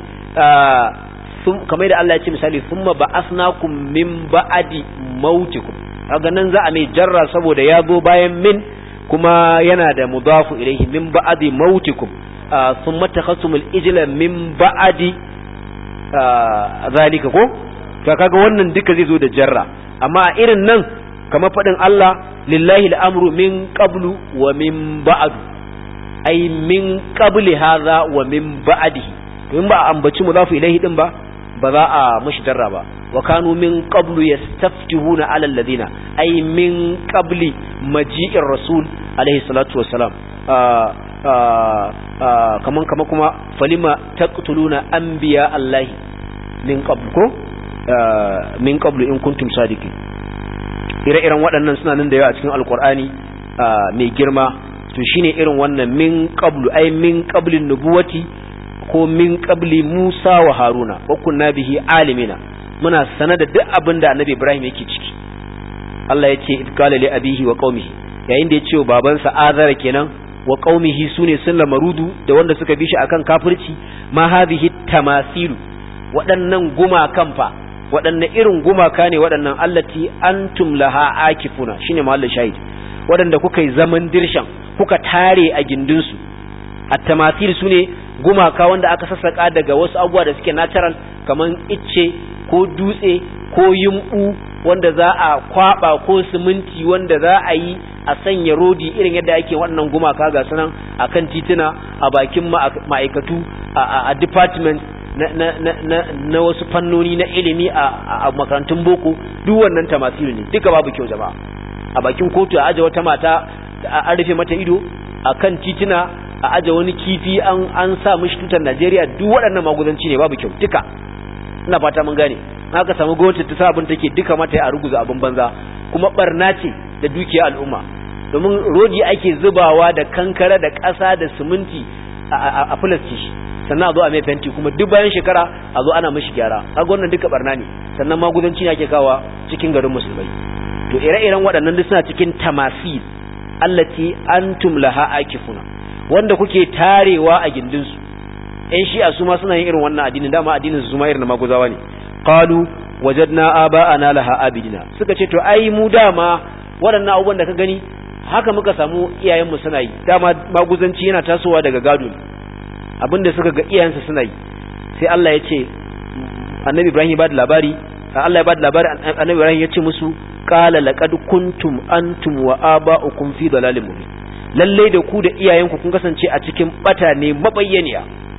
kamar da Allah ya ce misali thumma ba'asnakum min ba'di mautikum kaga nan za a mai jarra saboda ya zo bayan min kuma yana da mudafu ilayhi min ba'di mautikum thumma takhasumul ijla min ba'di zalika ko kaga wannan duka zai zo da jarra amma irin nan kamar fadin Allah lillahi al'amru min qablu wa min ba'du ay min qabli hadha wa min ba'dihi to in ba a ambaci mudafu ilayhi din ba ba za a mushi jarra ba wa kanu min qablu yastaftihuna ala alladhina ay min qabli maji'ir rasul alayhi salatu wassalam kaman kama kuma falima taqtuluna anbiya allahi min qablu ko min qablu in kuntum sadiqin ire-iren waɗannan suna nan da yawa a cikin alqur'ani mai girma to shine irin wannan min qablu ay min qablin nubuwati ko min qabli Musa wa Haruna wa kunna bihi alimina muna sanar da duk abin da Annabi Ibrahim yake ciki Allah ya ce idqala li abihi wa qaumihi yayin da ya ce wa babansa Azara kenan wa qaumihi sune sun lamarudu da wanda suka bi shi akan kafirci ma hadhihi tamasilu waɗannan gumakan fa waɗanne irin gumaka ne waɗannan allati antum laha akifuna shine mahallin shahid waɗanda kuka yi zaman dirshan kuka tare a gindinsu at-tamasil sune gumaka wanda aka sassaka daga wasu abubuwa da suke natural kaman icce ko dutse ko yumbu wanda za a kwaba ko siminti wanda za a yi a sanya rodi irin yadda ake wannan gumaka ga sanan akan tituna, a bakin ma'aikatu, a department na na na na wasu fannoni na ilimi a makarantun boko, duk wannan tamasilu ne, duka babu kyau jama'a. A bakin kotu a aje wata mata a rufe mata ido, akan tituna a aje wani kifi an an sa mishi tutar Najeriya, duk waɗannan maguzanci ne, babu kyau duka. Ina fata mun gane. Haka samu gwamnati ta sabon take duka mata a ruguza abin banza, kuma barna ce da dukiya al'umma. Domin rodi ake zubawa da kankara da ƙasa da siminti a filasti, sannan a zo a mai fenti, kuma duk bayan shekara a zo ana mishi gyara. Kaga wannan duka barna ne, sannan maguzanci yake kawa cikin garin musulmai. To ire-iren waɗannan duk suna cikin tamasil allati antum laha akifuna, wanda kuke tarewa a gindin su. Ƴan shi'a su ma suna yin irin wannan addinin, dama addinin su ma irin na maguzawa ne. Qalu wajadna aba'ana laha abidina, suka ce to ai mu dama waɗannan abubuwan da ka gani haka muka samu iyayenmu suna yi, dama maguzanci yana tasowa daga gado ne, abinda suka ga iyayensu suna yi. Sai Allah ya ce, annabi Ibrahim ya bada labari, Allah ya bada labari, annabi Ibrahim ya ce musu qala laqad kuntum antum wa aba'ukum fi dalalin mubin, lalle da ku da iyayenku kun kasance a cikin bata ne mabayyaniya.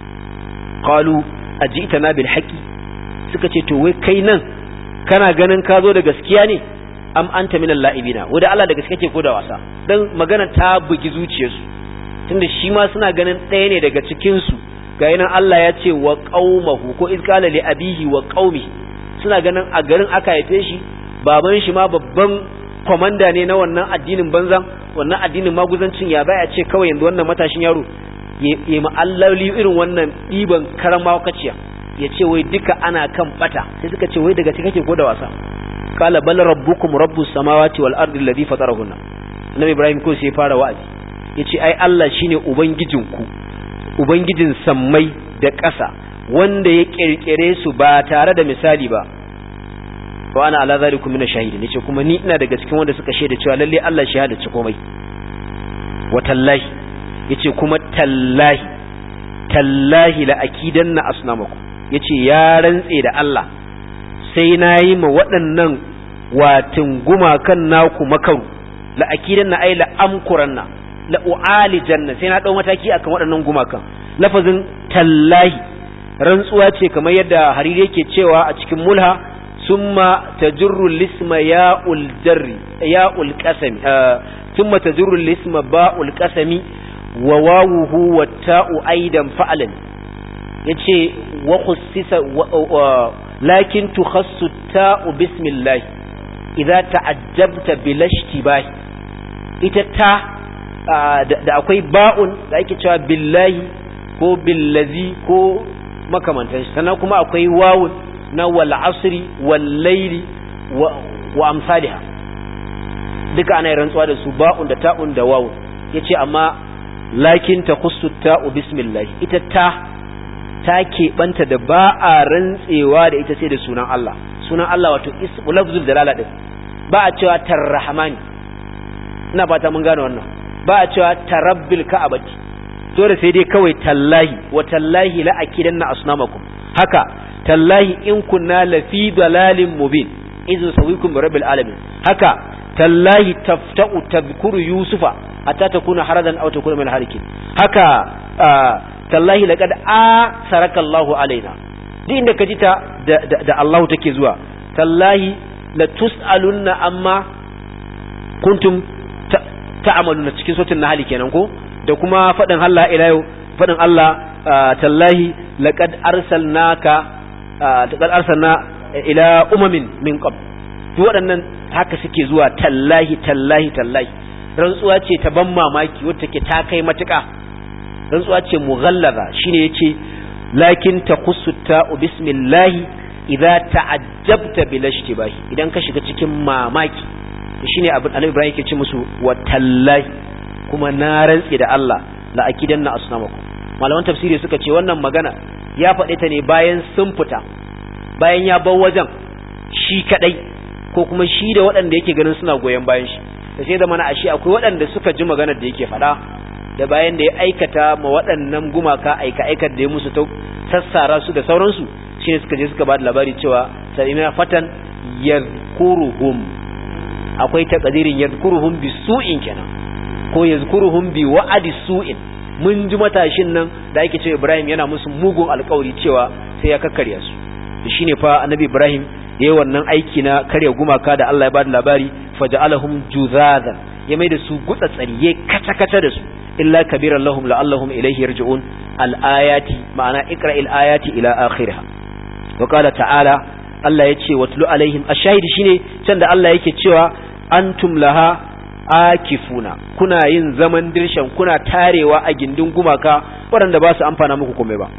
Qalu ajitana bil haqi, suka ce to wai kai nan kana ganin ka zo da gaskiya ne, am anta minal la'ibina, wanda Allah da gaskiya ke ko da wasa. Dan magana ta bugi zuciyarsu, tunda shi ma suna ganin ɗaya ne daga cikin su. Ga yana Allah ya ce wa qaumahu, ko iz qala li abihi wa qaumi, suna ganin a garin aka haife shi, baban shi ma babban komanda ne na wannan addinin banzan, wannan addinin maguzancin. Ya baya ce kawai yanzu wannan matashin yaro ya ma'allali irin wannan ɗiban karama kaciya, ya ce wai duka ana kan bata. Sai suka ce wai daga cikin kake ko da wasa. Qala bal rabbukum rabbus samawati wal ardi alladhi fatarahunna. Nabi Ibrahim ko sai fara wa'azi, yace ai Allah shine ubangijinku, ubangijin sammai da ƙasa, wanda ya kirkire su ba tare da misali ba. Wa ana ala zalikum min shahidin, yace kuma ni ina daga cikin wanda suka shaida cewa lalle Allah shahada ci komai. Wa tallahi, yace kuma tallahi tallahi la akidanna asnamakum, yace ya rantse da Allah sai nayi ma waɗannan watin gumakan naku makaru, la akidanna ay la amkuranna la ualijanna, sai na dau mataki akan waɗannan gumakan. Lafazin tallahi rantsuwa ce kamar yadda Hariri yake cewa a cikin Mulha, summa tajurru lisma ya'ul jarri ya'ul qasami, summa tajurru lisma ba'ul qasami wa wawuhu wa ta'u aidan fa'alan, yace wa khussisa lakin tukhassu ta'u bismillah idza ta'ajjabta bilashtibahi. Ita ta da akwai ba'un da ake cewa billahi ko billazi ko makamantan shi, sannan kuma akwai wawun na wal asri wal layli wa amsalha, duka ana rantsuwa da su, ba'un da ta'un da wawun. Yace amma lakin takhussu ta'u bismillah, ita ta ta keɓanta da ba a rantsewa da ita sai da sunan Allah. Sunan Allah wato ismu lafzul dalala din, ba a cewa tarrahmani, ina fata mun gane wannan, ba a cewa tarabbil ka'abati, dole sai dai kawai tallahi, wa tallahi la akidanna asnamakum. Haka tallahi in kunna lafi dalalin mubin izu sawikum bi rabbil alamin. Haka tallahi tafta'u tadhkuru yusufa hatta takuna haradan aw takuna min harikin. Haka tallahi laqad asaraka Allahu alaina, duk inda kaji ta da, da, da Allah take zuwa. Tallahi la tus'alunna amma kuntum ta'amaluna cikin suratul nahl kenan ko, da kuma fadin Allah ila yau, fadin Allah tallahi laqad arsalnaka laqad arsalna ila umamin min qabl. duk waɗannan haka suke zuwa tallahi tallahi tallahi. Rantsuwa ce ta ban mamaki wacce ke ta kai matuƙa, rantsuwa ce mughallaza. Shine yace lakin taqussu ta'u bismillahi idza ta'ajjabta bil ishtibahi, idan ka shiga cikin mamaki. Shine abin Annabi Ibrahim yake ce musu wa tallahi, kuma na rantsi da Allah la akidanna asnamakum. Malaman tafsiri suka ce wannan magana ya faɗe ta ne bayan sun fita, bayan ya bar wajen shi kadai, ko kuma shi da waɗanda yake ganin suna goyen bayan shi. Da sai da mana ashe akwai waɗanda suka ji maganar da yake faɗa, da bayan da ya aikata ma waɗannan gumaka aika aikar da ya musu ta sassara su da sauransu, shine suka je suka ba da labari cewa sa'ina fatan yadhkuruhum, akwai takadirin yadhkuruhum bi su'in kenan, ko yadhkuruhum bi wa'adi su'in, mun ji matashin nan da ake cewa Ibrahim yana musu mugun alƙawari cewa sai ya kakkarya su shine fa annabi Ibrahim yayi wannan aiki na karya gumaka da Allah ya bada labari faja'alahum juzadan ya mai da su gutsa tsariye kata kata da su illa kabiran lahum la'allahum ilayhi yarji'un al-ayati ma'ana iqra'il ayati ila akhirha wa qala ta'ala Allah yace watlu alaihim ash-shahidi shine can da Allah yake cewa antum laha akifuna kuna yin zaman dirshan kuna tarewa a gindin gumaka waɗanda ba su amfana muku komai ba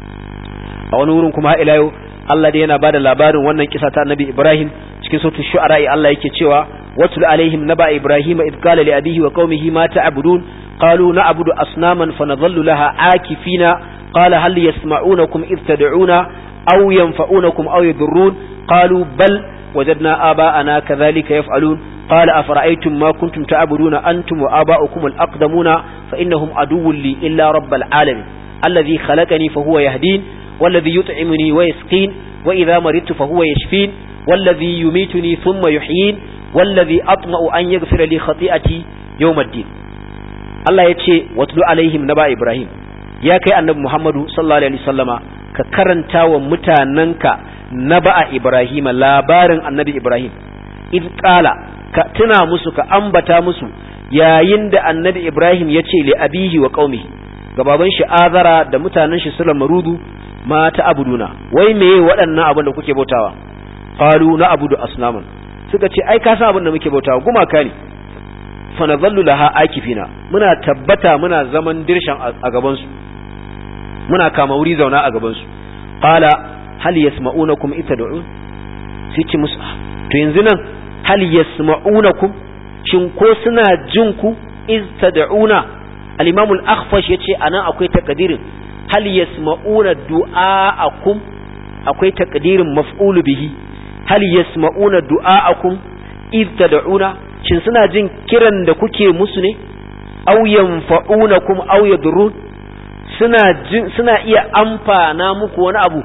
a wani wurin kuma ila yau Allah dai yana bada labarin wannan kisa ta Annabi Ibrahim cikin suratul shu'ara Allah yake cewa watlu alaihim naba ibrahim id qala li abihi wa qaumihi ma ta'budun qalu na'budu asnaman fanadhallu laha akifina qala hal yasma'unakum id tad'una aw yanfa'unakum aw yadurrun qalu bal wajadna aba'ana kadhalika yaf'alun qala afara'aytum ma kuntum ta'buduna antum wa aba'ukum al-aqdamuna fa innahum aduwwun li illa rabbil alamin alladhi khalaqani fa huwa yahdin والذي يطعمني ويسقين وإذا مرضت فهو يشفين والذي يميتني ثم يحيين والذي أطمع أن يغفر لي خطيئتي يوم الدين الله يتشي واتلو عليهم نبأ إبراهيم يا كي النبي محمد صلى الله عليه وسلم ككرنتا ومتاننك نبأ إبراهيم لا بارن النبي إبراهيم إذ قال كتنا مسو كأنبتا مسو يا يند النبي إبراهيم يتشي لأبيه وقومه gababan shi azara da mutanen shi sulan marudu ma ta abuduna wai meye waɗannan abin da kuke bautawa qalu na abudu asnaman suka ce ai ka san abin da muke bautawa gumaka ne fa nazallu laha akifina muna tabbata muna zaman dirshan a gaban su muna kama wuri zauna a gaban su qala hal yasma'unakum itad'un sai ce musu to yanzu nan hal yasma'unakum shin ko suna jin ku istad'una al-imam al-akhfash yace anan akwai takdirin hal yasma'una du'aakum akwai takdirin maf'ul bihi hal yasma'una du'aakum id tad'una shin suna jin kiran da kuke musu ne aw yanfa'unakum aw yadurrun suna jin suna iya amfana muku wani abu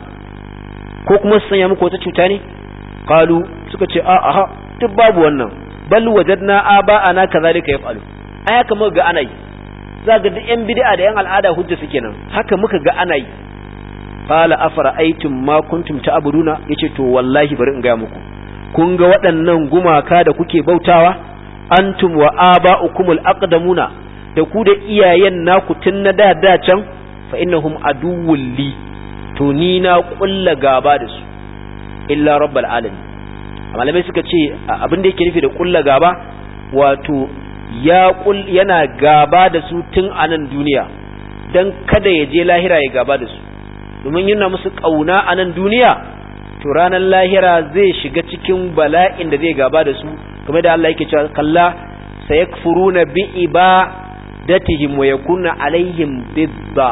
ko kuma su sanya muku wata cuta ne qalu suka ce a aha duk babu wannan bal wajadna aba'ana kadhalika yaf'alu aya kamar ga anai zaga duk yan bid'a da yan al'ada hujja suke nan haka muka ga ana yi qala afara'aytum ma kuntum ta'buduna yace to wallahi bari in ga muku kun ga waɗannan gumaka da kuke bautawa antum wa aba'ukumul aqdamuna da ku da iyayen naku tun na da da can fa innahum aduwwul li to ni na kulla gaba da su illa rabbul alamin malamai suka ce abin da yake nufi da kulla gaba wato ya kul yana gaba da su tun a nan duniya dan kada ya je lahira ya gaba da su domin yana musu kauna a nan duniya to ranar lahira zai shiga cikin bala'in da zai gaba da su kamar da Allah yake cewa kalla sayakfuruna bi ibadatihim wa yakuna alaihim bidda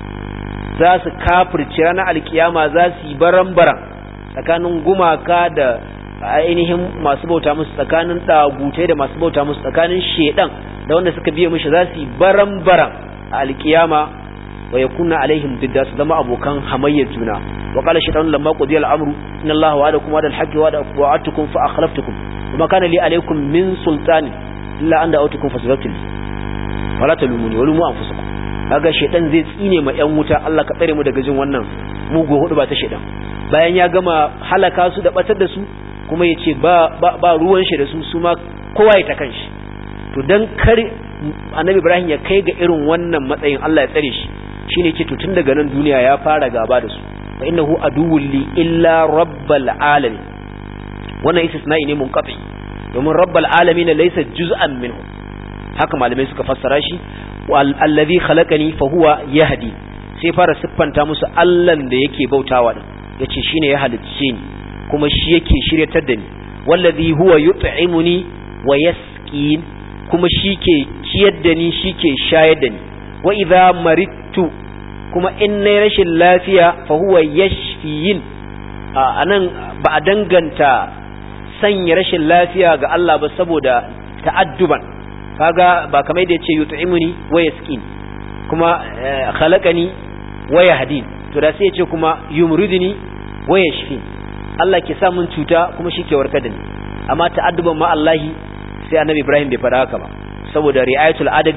za su kafirci ranar alkiyama za su yi baran-baran tsakanin gumaka da ainihin masu bauta musu tsakanin dagutai da masu bauta musu tsakanin shedan da wanda suka biye mishi za su yi baran-baran a alkiyama wa yakuna alaihim bidda su zama abokan hamayyar juna wa qala shaytanu lamma qudiya al-amru inna allaha wa'adakum wa'ada al-haqqi wa wa'adtukum fa akhlaftukum wama kana li alaykum min sultani illa an da'awtukum fasabtum fala talumuni wa lumu anfusakum kaga shedan zai tsine ma yan wuta Allah ka tsare mu daga jin wannan mugu hudu ba ta shedan bayan ya gama halaka su da batar da su kuma yace ba ba ruwan shi da su su ma kowa ya ta kanshi to dan kar annabi Ibrahim ya kai ga irin wannan matsayin Allah ya tsare shi shine yace to tun daga nan duniya ya fara gaba da su fa innahu aduwwul li illa rabbil alamin wannan istisna'i ne munqati domin rabbil alamin laysa juz'an minhu haka malamai suka fassara shi allazi khalaqani fa huwa yahdi sai fara siffanta musu Allahn da yake bautawa din yace shine ya halicce ni kuma shi yake shiryatar da ni wallazi huwa yut'imuni wa yasqin kuma shi ke ciyar da ni shi ke shayar da ni wa idza maridtu kuma in nayi rashin lafiya fa huwa yashfiyin anan ba a danganta sanya rashin lafiya ga Allah ba saboda ta'adduban kaga ba kamar da yace yut'imuni wa yasqin kuma khalaqani wa yahdin to da sai yace kuma yumriduni wa yashfi Allah ke sa mun cuta kuma shi ke warkar da ni amma ta'adduban ma Allahi sai annabi Ibrahim bai fara haka ba saboda ri'ayatul adabi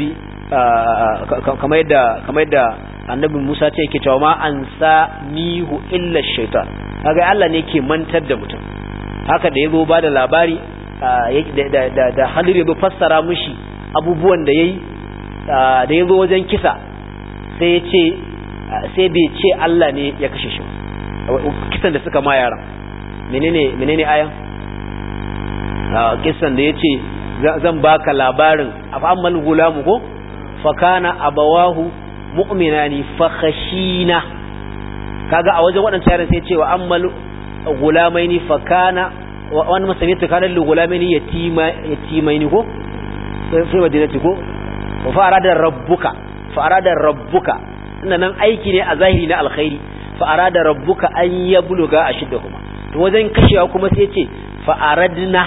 kamar yadda kamar yadda annabi Musa ce yake cewa ma ansa nihu illa shaitan, kaga Allah ne yake mantar da mutum. Haka da yazo ba da labari da da da Hadir yazo fassara mushi abubuwan da yayi da yazo wajen kisa sai ya ce sai bai ce Allah ne ya kashe shi kisan da suka ma yaran. menene menene ayan kisan da yace zan baka labarin afamal gulamu ko fakana abawahu mu'minani fakhashina, kaga a wajen wadannan yaran sai cewa ammal gulamaini fakana wani masabita kana lil gulamaini yatima yatimaini ko sai wadinati ko fa arada rabbuka fa arada rabbuka nan aiki ne a zahiri na alkhairi, fa arada rabbuka an yabluga ashiddahuma. to wajen kashewa kuma sai ce fa aradna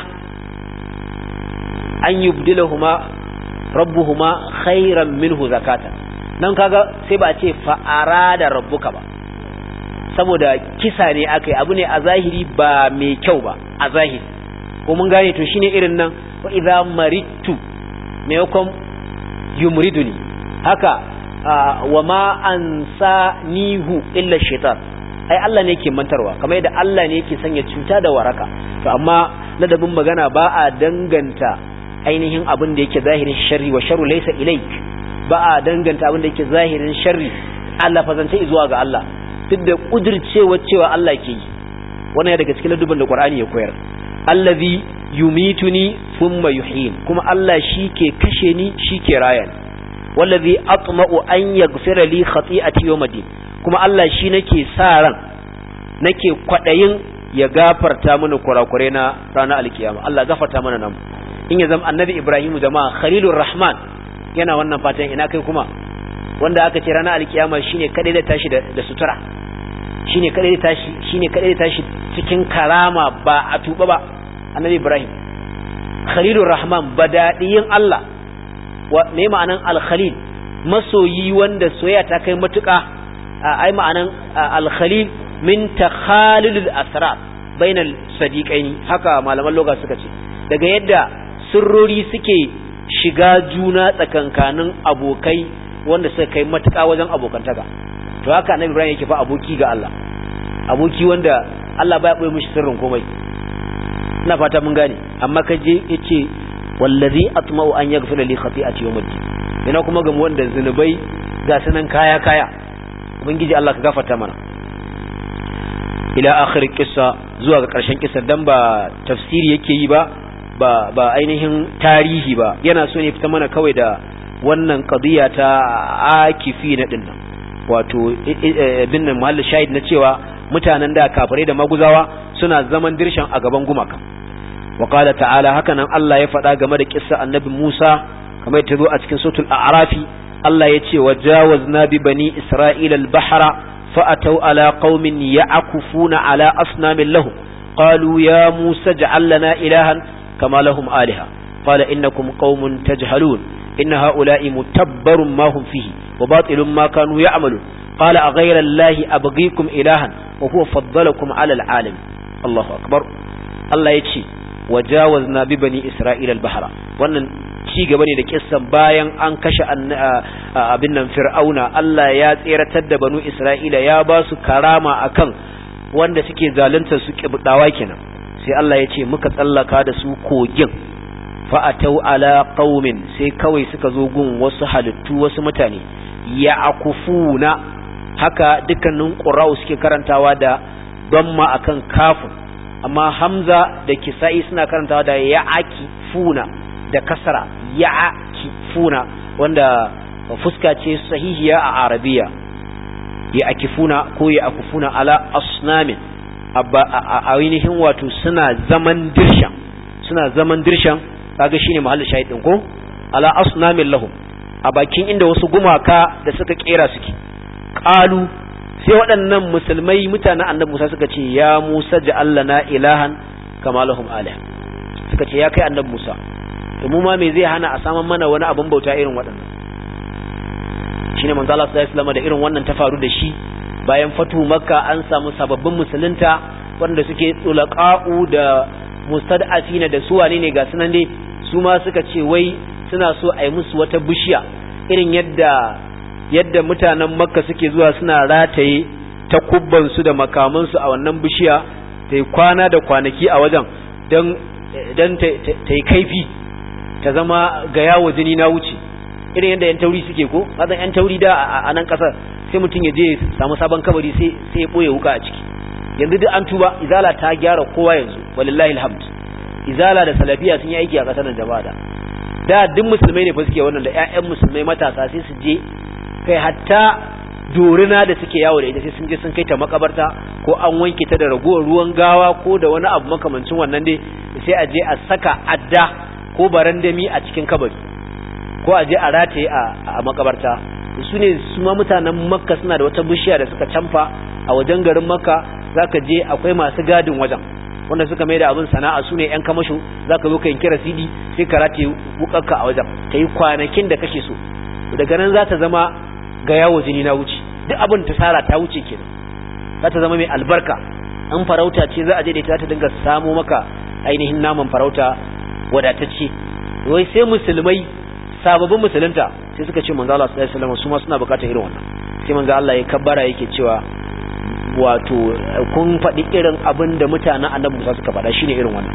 an yubdilahuma rabbuhuma khairan minhu zakatan. nan kaga sai ba a ce fa arada rabbuka ba, saboda kisa ne akai, abu ne a zahiri ba mai kyau ba a zahiri, ko mun gane. to shine irin nan wa idza maritu maimakon yumriduni, haka wa ma ansanihu illa shaitan, ai Allah ne yake mantarwa, kamar yadda Allah ne yake sanya cuta da waraka. to amma ladabin magana ba a danganta ainihin abin da yake zahirin sharri, wa sharru laysa ilaik, ba a danganta abin da yake zahirin sharri Allah fazance zuwa ga Allah, duk da kudircewa cewa Allah ke yi. wannan ya daga cikin ladabin da Qur'ani ya koyar. allazi yumituni thumma yuhyin, kuma Allah shi ke kashe ni shi ke raya ni. wallazi atma'u an yaghfira li khati'ati yawmiddin, kuma Allah shi nake sa ran nake kwadayin ya gafarta mana kurakure na ranar alkiyama. Allah gafarta mana nan. in ya zama annabi Ibrahim jama'a khalilur rahman yana wannan fatan, ina kai kuma wanda aka ce ranar alkiyama shine kadai da tashi da, da sutura, shine kadai da tashi shine kadai da tashi cikin karama ba a tuba ba. annabi Ibrahim khalilur rahman badadiyin Allah. wa me ma'anan al-khalil? masoyi wanda soyayya ta kai matuƙa. ai ma'anan al-khalil min takhalulul asrar bainal sadiqaini, haka malaman lugha suka ce, daga yadda sirrori suke shiga juna tsakankanin abokai wanda suka kai matuƙa wajen abokantaka. to haka annabi Ibrahim yake fa aboki ga Allah, aboki wanda Allah baya boye mishi sirrin komai. ina fata mun gane. amma kaje yace wallazi atma'u an yaghfira li khati'ati yawmiddin, ina kuma ga wanda zinubai ga sanan kaya kaya, ubangiji Allah ka gafarta mana. ila akhir qissa, zuwa ga karshen kissa, dan ba tafsiri yake yi ba ba ba ainihin tarihi ba, yana so ne fita mana kawai da wannan qadiya ta akifi na dinnan, wato binnan mahallin shahid na cewa mutanen da kafirai da maguzawa suna zaman dirshan a gaban gumaka. wa qala ta'ala, haka nan Allah ya faɗa game da kissa annabi Musa kamar ta zo a cikin suratul a'rafi. Allah ya ce wa jawazna bi bani isra'ila al-bahra fa ataw ala qaumin ya'kufuna ala asnamin lahum qalu ya Musa ij'al lana ilahan kama lahum aliha qala innakum qaumun tajhalun inna ha'ula'i mutabbarun ma hum fihi wa batilun ma kanu ya'malun qala aghayra allahi abghikum ilahan wa huwa faddalakum ala al-alamin. Allahu akbar. Allah ya ce wajawazna bi bani isra'ila al-bahra, wannan ci gaba ne da kissan bayan an kashe abin nan fir'auna. Allah ya tseratar da banu isra'ila, ya ba su karama akan wanda suke zalunta su kibdawa kenan. sai Allah ya ce muka tsallaka da su kogin, fa atau ala qaumin, sai kawai suka zo gun wasu halittu, wasu mutane, ya'kufuna, haka dukkanin qura'u suke karantawa da damma akan kafin, amma Hamza da Kisa'i suna karantawa da ya'kifuna da kasra, ya'kifuna, wanda fuska ce sahihiya a Arabiya. ya'kifuna ko ya'kufuna ala asnamin, a ainihin wato suna zaman dirshan, suna zaman dirshan, kaga shine mahallin shahidin ko ala asnamin lahum, a bakin inda wasu gumaka da suka kera suke. qalu, sai waɗannan musulmai mutanen annabi Musa suka ce ya Musa ja'al lana ilahan kama lahum alih, suka ce ya kai annabi Musa, to mu ma me zai hana a saman mana wani abin bauta irin waɗannan. shine manzo Allah sallallahu alaihi wasallam da irin wannan ta faru da shi bayan fatu makka, an samu sababbin musulunta wanda suke tulaqa'u da mustad'afina da su wane ne ga sunan dai, su ma suka ce wai suna so a yi musu wata bishiya irin yadda yadda mutanen Makka suke zuwa suna rataye takubban su da makaman su a wannan bishiya ta yi kwana da kwanaki a wajen dan dan ta yi kaifi ta zama ga yawo jini na wuce irin yadda yan tauri suke ko kasan yan tauri da a nan kasar sai mutum ya je samu sabon kabari sai sai ya boye wuka a ciki yanzu duk an tuba izala ta gyara kowa yanzu wallahi alhamd izala da salafiya sun yi aiki a kasar nan jama'a da da duk musulmai ne fa suke wannan da ƴaƴan musulmai matasa sai su je kai hatta dorina da suke yawo da ita sai sun je sun kai ta makabarta ko an wanke ta da ragowar ruwan gawa ko da wani abu makamancin wannan dai sai a je a saka adda ko barandami a cikin kabari ko a je a rataye a makabarta su ne su ma mutanen Makka suna da wata bishiya da suka camfa a wajen garin Makka zaka je akwai masu gadin wajen wanda suka mai da abin sana'a su ne yan kamasho zaka zo ka yanki rasidi sai ka rataye wukarka a wajen ta yi kwanakin da kake so daga nan za ta zama ga yawo jini na wuce duk abin ta sara ta wuce kenan za ta zama mai albarka an farauta ce za a je da ita ta dinga samo maka ainihin naman farauta wadatacce wai sai musulmai sababbin musulunta sai suka ce manzo Allah sallallahu alaihi wasallam su ma suna bukatar irin wannan sai manzo Allah ya kabbara yake cewa wato kun faɗi irin abin da mutanen Annabi Musa suka faɗa shine irin wannan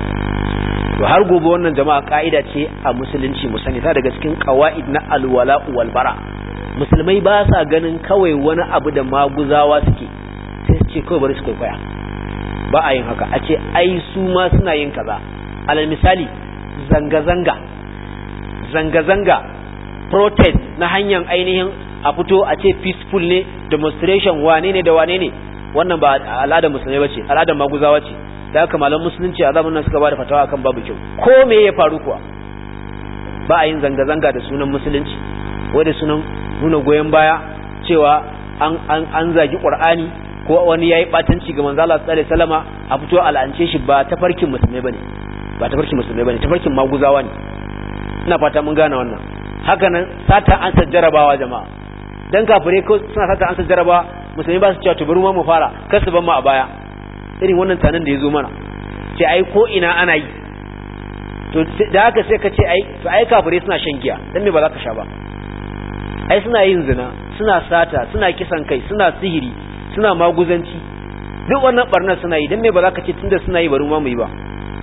to har gobe wannan jama'a kaida ce a musulunci mu sani ta daga cikin qawaid na alwala wal bara musulmai ba sa ganin kawai wani abu da maguzawa suke sai su ce kawai bari su kwaikwaya ba a yin haka a ce ai su ma suna yin kaza alal misali zanga zanga zanga zanga protest na hanyar ainihin a fito a ce peaceful ne demonstration wane ne da wane ne wannan ba al'adar musulmai bace al'adar maguzawa ce da haka malaman musulunci a zamanin suka ba da fatawa akan babu kyau ko me ya faru kuwa ba a yin zanga zanga da sunan musulunci ko da sunan nuna goyen baya cewa an an an zagi Qur'ani ko wani yayi batanci ga manzo Allah sallallahu alaihi wasallama a fito al'ance shi ba tafarkin musulmai bane ba tafarkin musulmai bane tafarkin maguzawa ne ina fata mun gane wannan haka nan sata an sajjarabawa jama'a dan kafire ko suna sata an sajjarabawa musulmai ba su cewa to bari mu fara kasu ban mu a baya irin wannan tanan da yazo mana ce ai ko ina ana yi to da haka sai ka ce ai to ai kafire suna shan giya dan me ba za ka sha ba ai suna yin zina suna sata suna kisan kai suna sihiri suna maguzanci duk wannan barnar suna yi dan me ba za ka ce tunda suna yi bari mu yi ba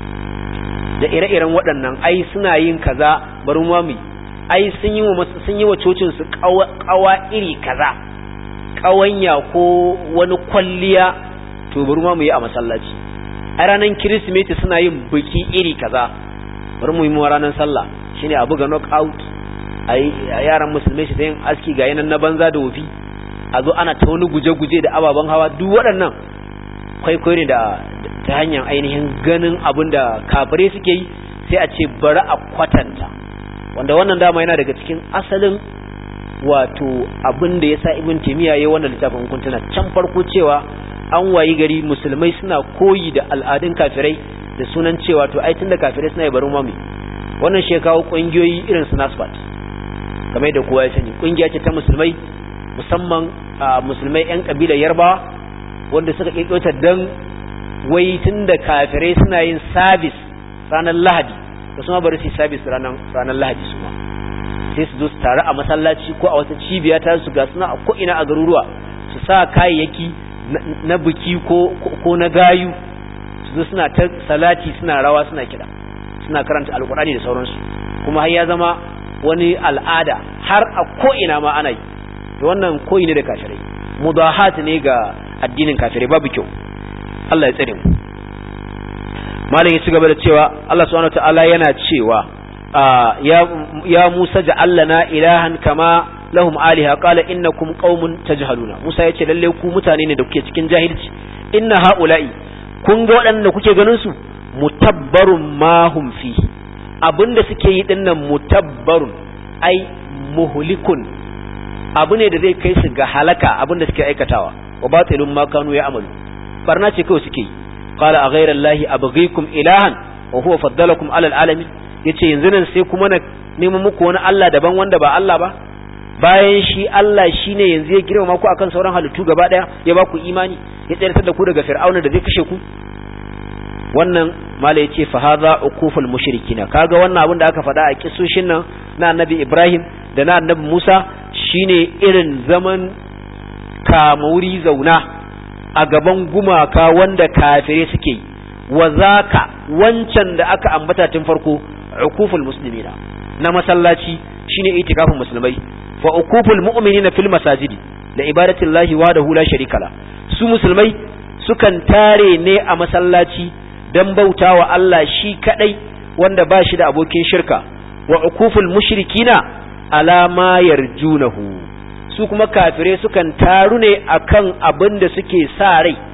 da ire-iren waɗannan ai suna yin kaza bari mu yi ai sun yi wa sun yi wa cocin su kawa iri kaza kawanya ko wani kwalliya to bari mu yi a masallaci a ranar Kirsimeti suna yin biki iri kaza bari mu yi mu ranar sallah shine a buga knockout ai yaran musulmai su ta yin aski ga yanan na banza da wofi a zo ana ta wani guje-guje da ababen hawa duk waɗannan kwaikwayo ne da ta hanyar ainihin ganin abin da kafirai suke yi sai a ce bari a kwatanta wanda wannan dama yana daga cikin asalin wato abin da ya sa ibn taymiya yayin wannan littafin kuntuna can farko cewa an wayi gari musulmai suna koyi da al'adun kafirai da sunan cewa to ai tunda kafirai suna yi bari mu mai wannan shi kawo kungiyoyi irin su Nasfat kamar da kowa ya sani kungiya ce ta musulmai musamman musulmai yan kabilar Yarbawa wanda suka kirkiro ta dan wai tunda kafirai suna yin service ranar Lahadi da kuma bari su service ranar ranar Lahadi su ma sai su zo su tare a masallaci ko a wata cibiya ta su ga suna a ko ina a garuruwa su sa kayayyaki na biki ko ko na gayu su zo suna ta salati suna rawa suna kida suna karanta alkurani da sauransu kuma har ya zama wani al'ada har a ko ina ma ana yi to wannan koyi ne da kafirai mudahat ne ga addinin kafirai babu kyau Allah ya tsare mu malam ya ci gaba da cewa Allah subhanahu wataala yana cewa ya ya Musa ja'al lana ilahan kama lahum aliha qala innakum qaumun tajhaluna Musa yace lalle ku mutane ne da kuke cikin jahilci inna haula'i kun ga waɗanda kuke ganin su mutabbarun ma hum fi abinda suke yi dinnan mutabbarun ai muhlikun abu ne da zai kai su ga halaka abinda suke aikatawa wa batilun ma kanu ya'malu barna ce kawai suke yi qala a ghayra allahi abghikum ilahan wa huwa faddalakum ala alalamin yace yanzu nan sai kuma na neman muku wani Allah daban wanda ba Allah ba bayan shi Allah shine yanzu ya girma ku akan sauran halittu gaba daya ya ba ku imani ya tsayar da ku daga fir'auna da zai kashe ku wannan mala yace fa hadha uquful mushrikina kaga wannan abin da aka faɗa a kissoshin nan na annabi Ibrahim da na annabi Musa shine irin zaman kamauri zauna a gaban gumaka wanda kafire suke wa zaka wancan da aka ambata tun farko ukuful muslimina na masallaci shine itikafin musulmai fa ukuful mu'minina fil masajidi la ibadati llahi wahdahu la sharika la su musulmai sukan tare ne a masallaci dan bautawa Allah shi kadai wanda ba shi da abokin shirka wa ukuful mushrikina ala ma yarjunahu su kuma kafire sukan taru ne akan abin da suke sa rai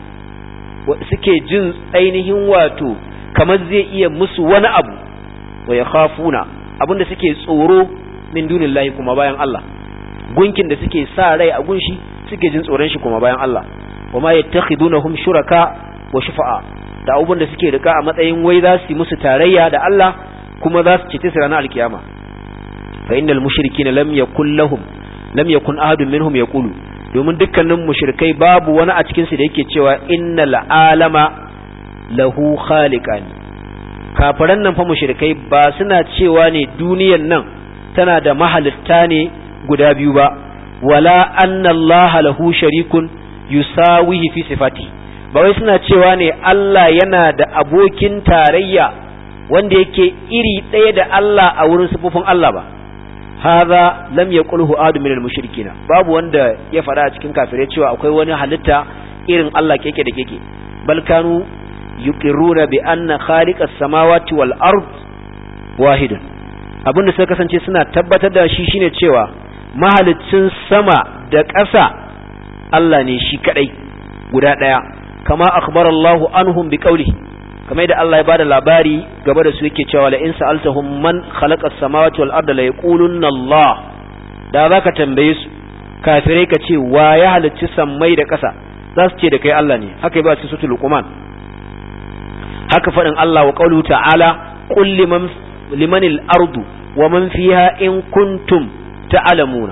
suke jin ainihin wato kamar zai iya musu wani abu wa yakhafuna abinda suke tsoro min dunillahi kuma bayan Allah gunkin da suke sa rai a gunshi suke jin tsoron shi kuma bayan Allah wama yattakhidunhum shuraka wa shufa'a da abun da suke rika a matsayin wai za su yi musu tarayya da Allah kuma za su ci su ranar alkiyama fa innal mushrikeena lam yakul lahum lam yakun ahadun minhum yaqulu domin dukkanin mushrikai babu wani a cikin su da yake cewa innal alama lahu khaliqan kafiran nan fa mushrikai ba suna cewa ne duniyar nan tana da mahalitta ne guda biyu ba wala anna Allah lahu sharikun yusawihi fi sifati ba wai suna cewa ne Allah yana da abokin tarayya wanda yake iri ɗaya da Allah a wurin sifofin Allah ba hadha lam yaqulhu adu min al-mushrikina babu wanda ya fara a cikin kafirai cewa akwai wani halitta irin Allah keke da keke bal kanu yuqirruna bi anna khaliqas samawati wal ard wahidun abinda sai kasance suna tabbatar da shi shine cewa mahalicin sama da ƙasa Allah ne shi kadai guda daya kama akhbara Allahu anhum bi qawlihi kamar da Allah ya bada labari gaba da su yake cewa la in sa'altahum man khalaqas samawati wal arda la yaqulunna Allah da zaka tambaye su kafirai ka ce wa ya halicci sammai da ƙasa za su ce da kai Allah ne haka ba su suratul luqman haka fadin Allah wa qawluhu ta'ala qul liman limanil ardu wa man fiha in kuntum ta'lamuna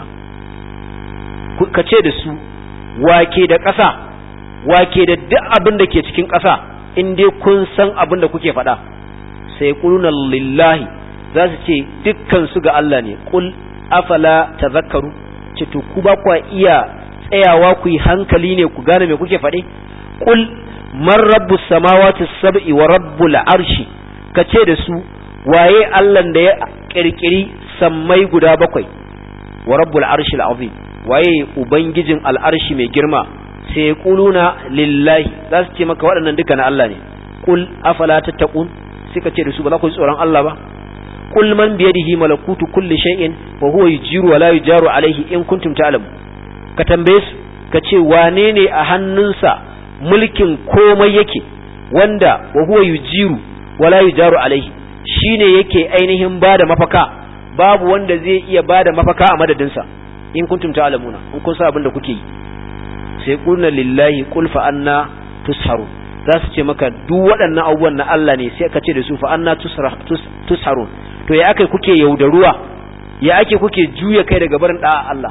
ka ce da su wake da ƙasa wake da duk abin da ke cikin ƙasa in dai kun san abin da kuke faɗa sai quluna lillahi za su ce dukkan su ga Allah ne qul afala tadhakkaru ce to ku ba ku iya tsayawa ku yi hankali ne ku gane me kuke faɗe qul man rabbus samawati sab'i wa rabbul arshi kace da su waye Allah da ya kirkiri sammai guda bakwai wa rabbul arshil azim waye ubangijin al'arshi mai girma sai kuluna lillahi za su ce maka waɗannan duka na Allah ne kul afala tattaqun sai ka ce da su ba za ku ji tsoron Allah ba kul man biyadihi malakutu kulli shay'in wa huwa yujiru wa la yujaru alayhi in kuntum ta'lamun ka tambaye su ka ce wane ne a hannunsa mulkin komai yake wanda wa huwa yujiru wa la yujaru alayhi shine yake ainihin bada mafaka babu wanda zai iya bada mafaka a madadinsa in kuntum ta'lamuna in kun san abin da kuke yi sai kulna lillahi qul fa anna tusharu za su ce maka duk waɗannan abubuwan na Allah ne sai ka ce da su fa anna tusharu to ya ake kuke yaudaruwa ya ake kuke juya kai daga barin da'a Allah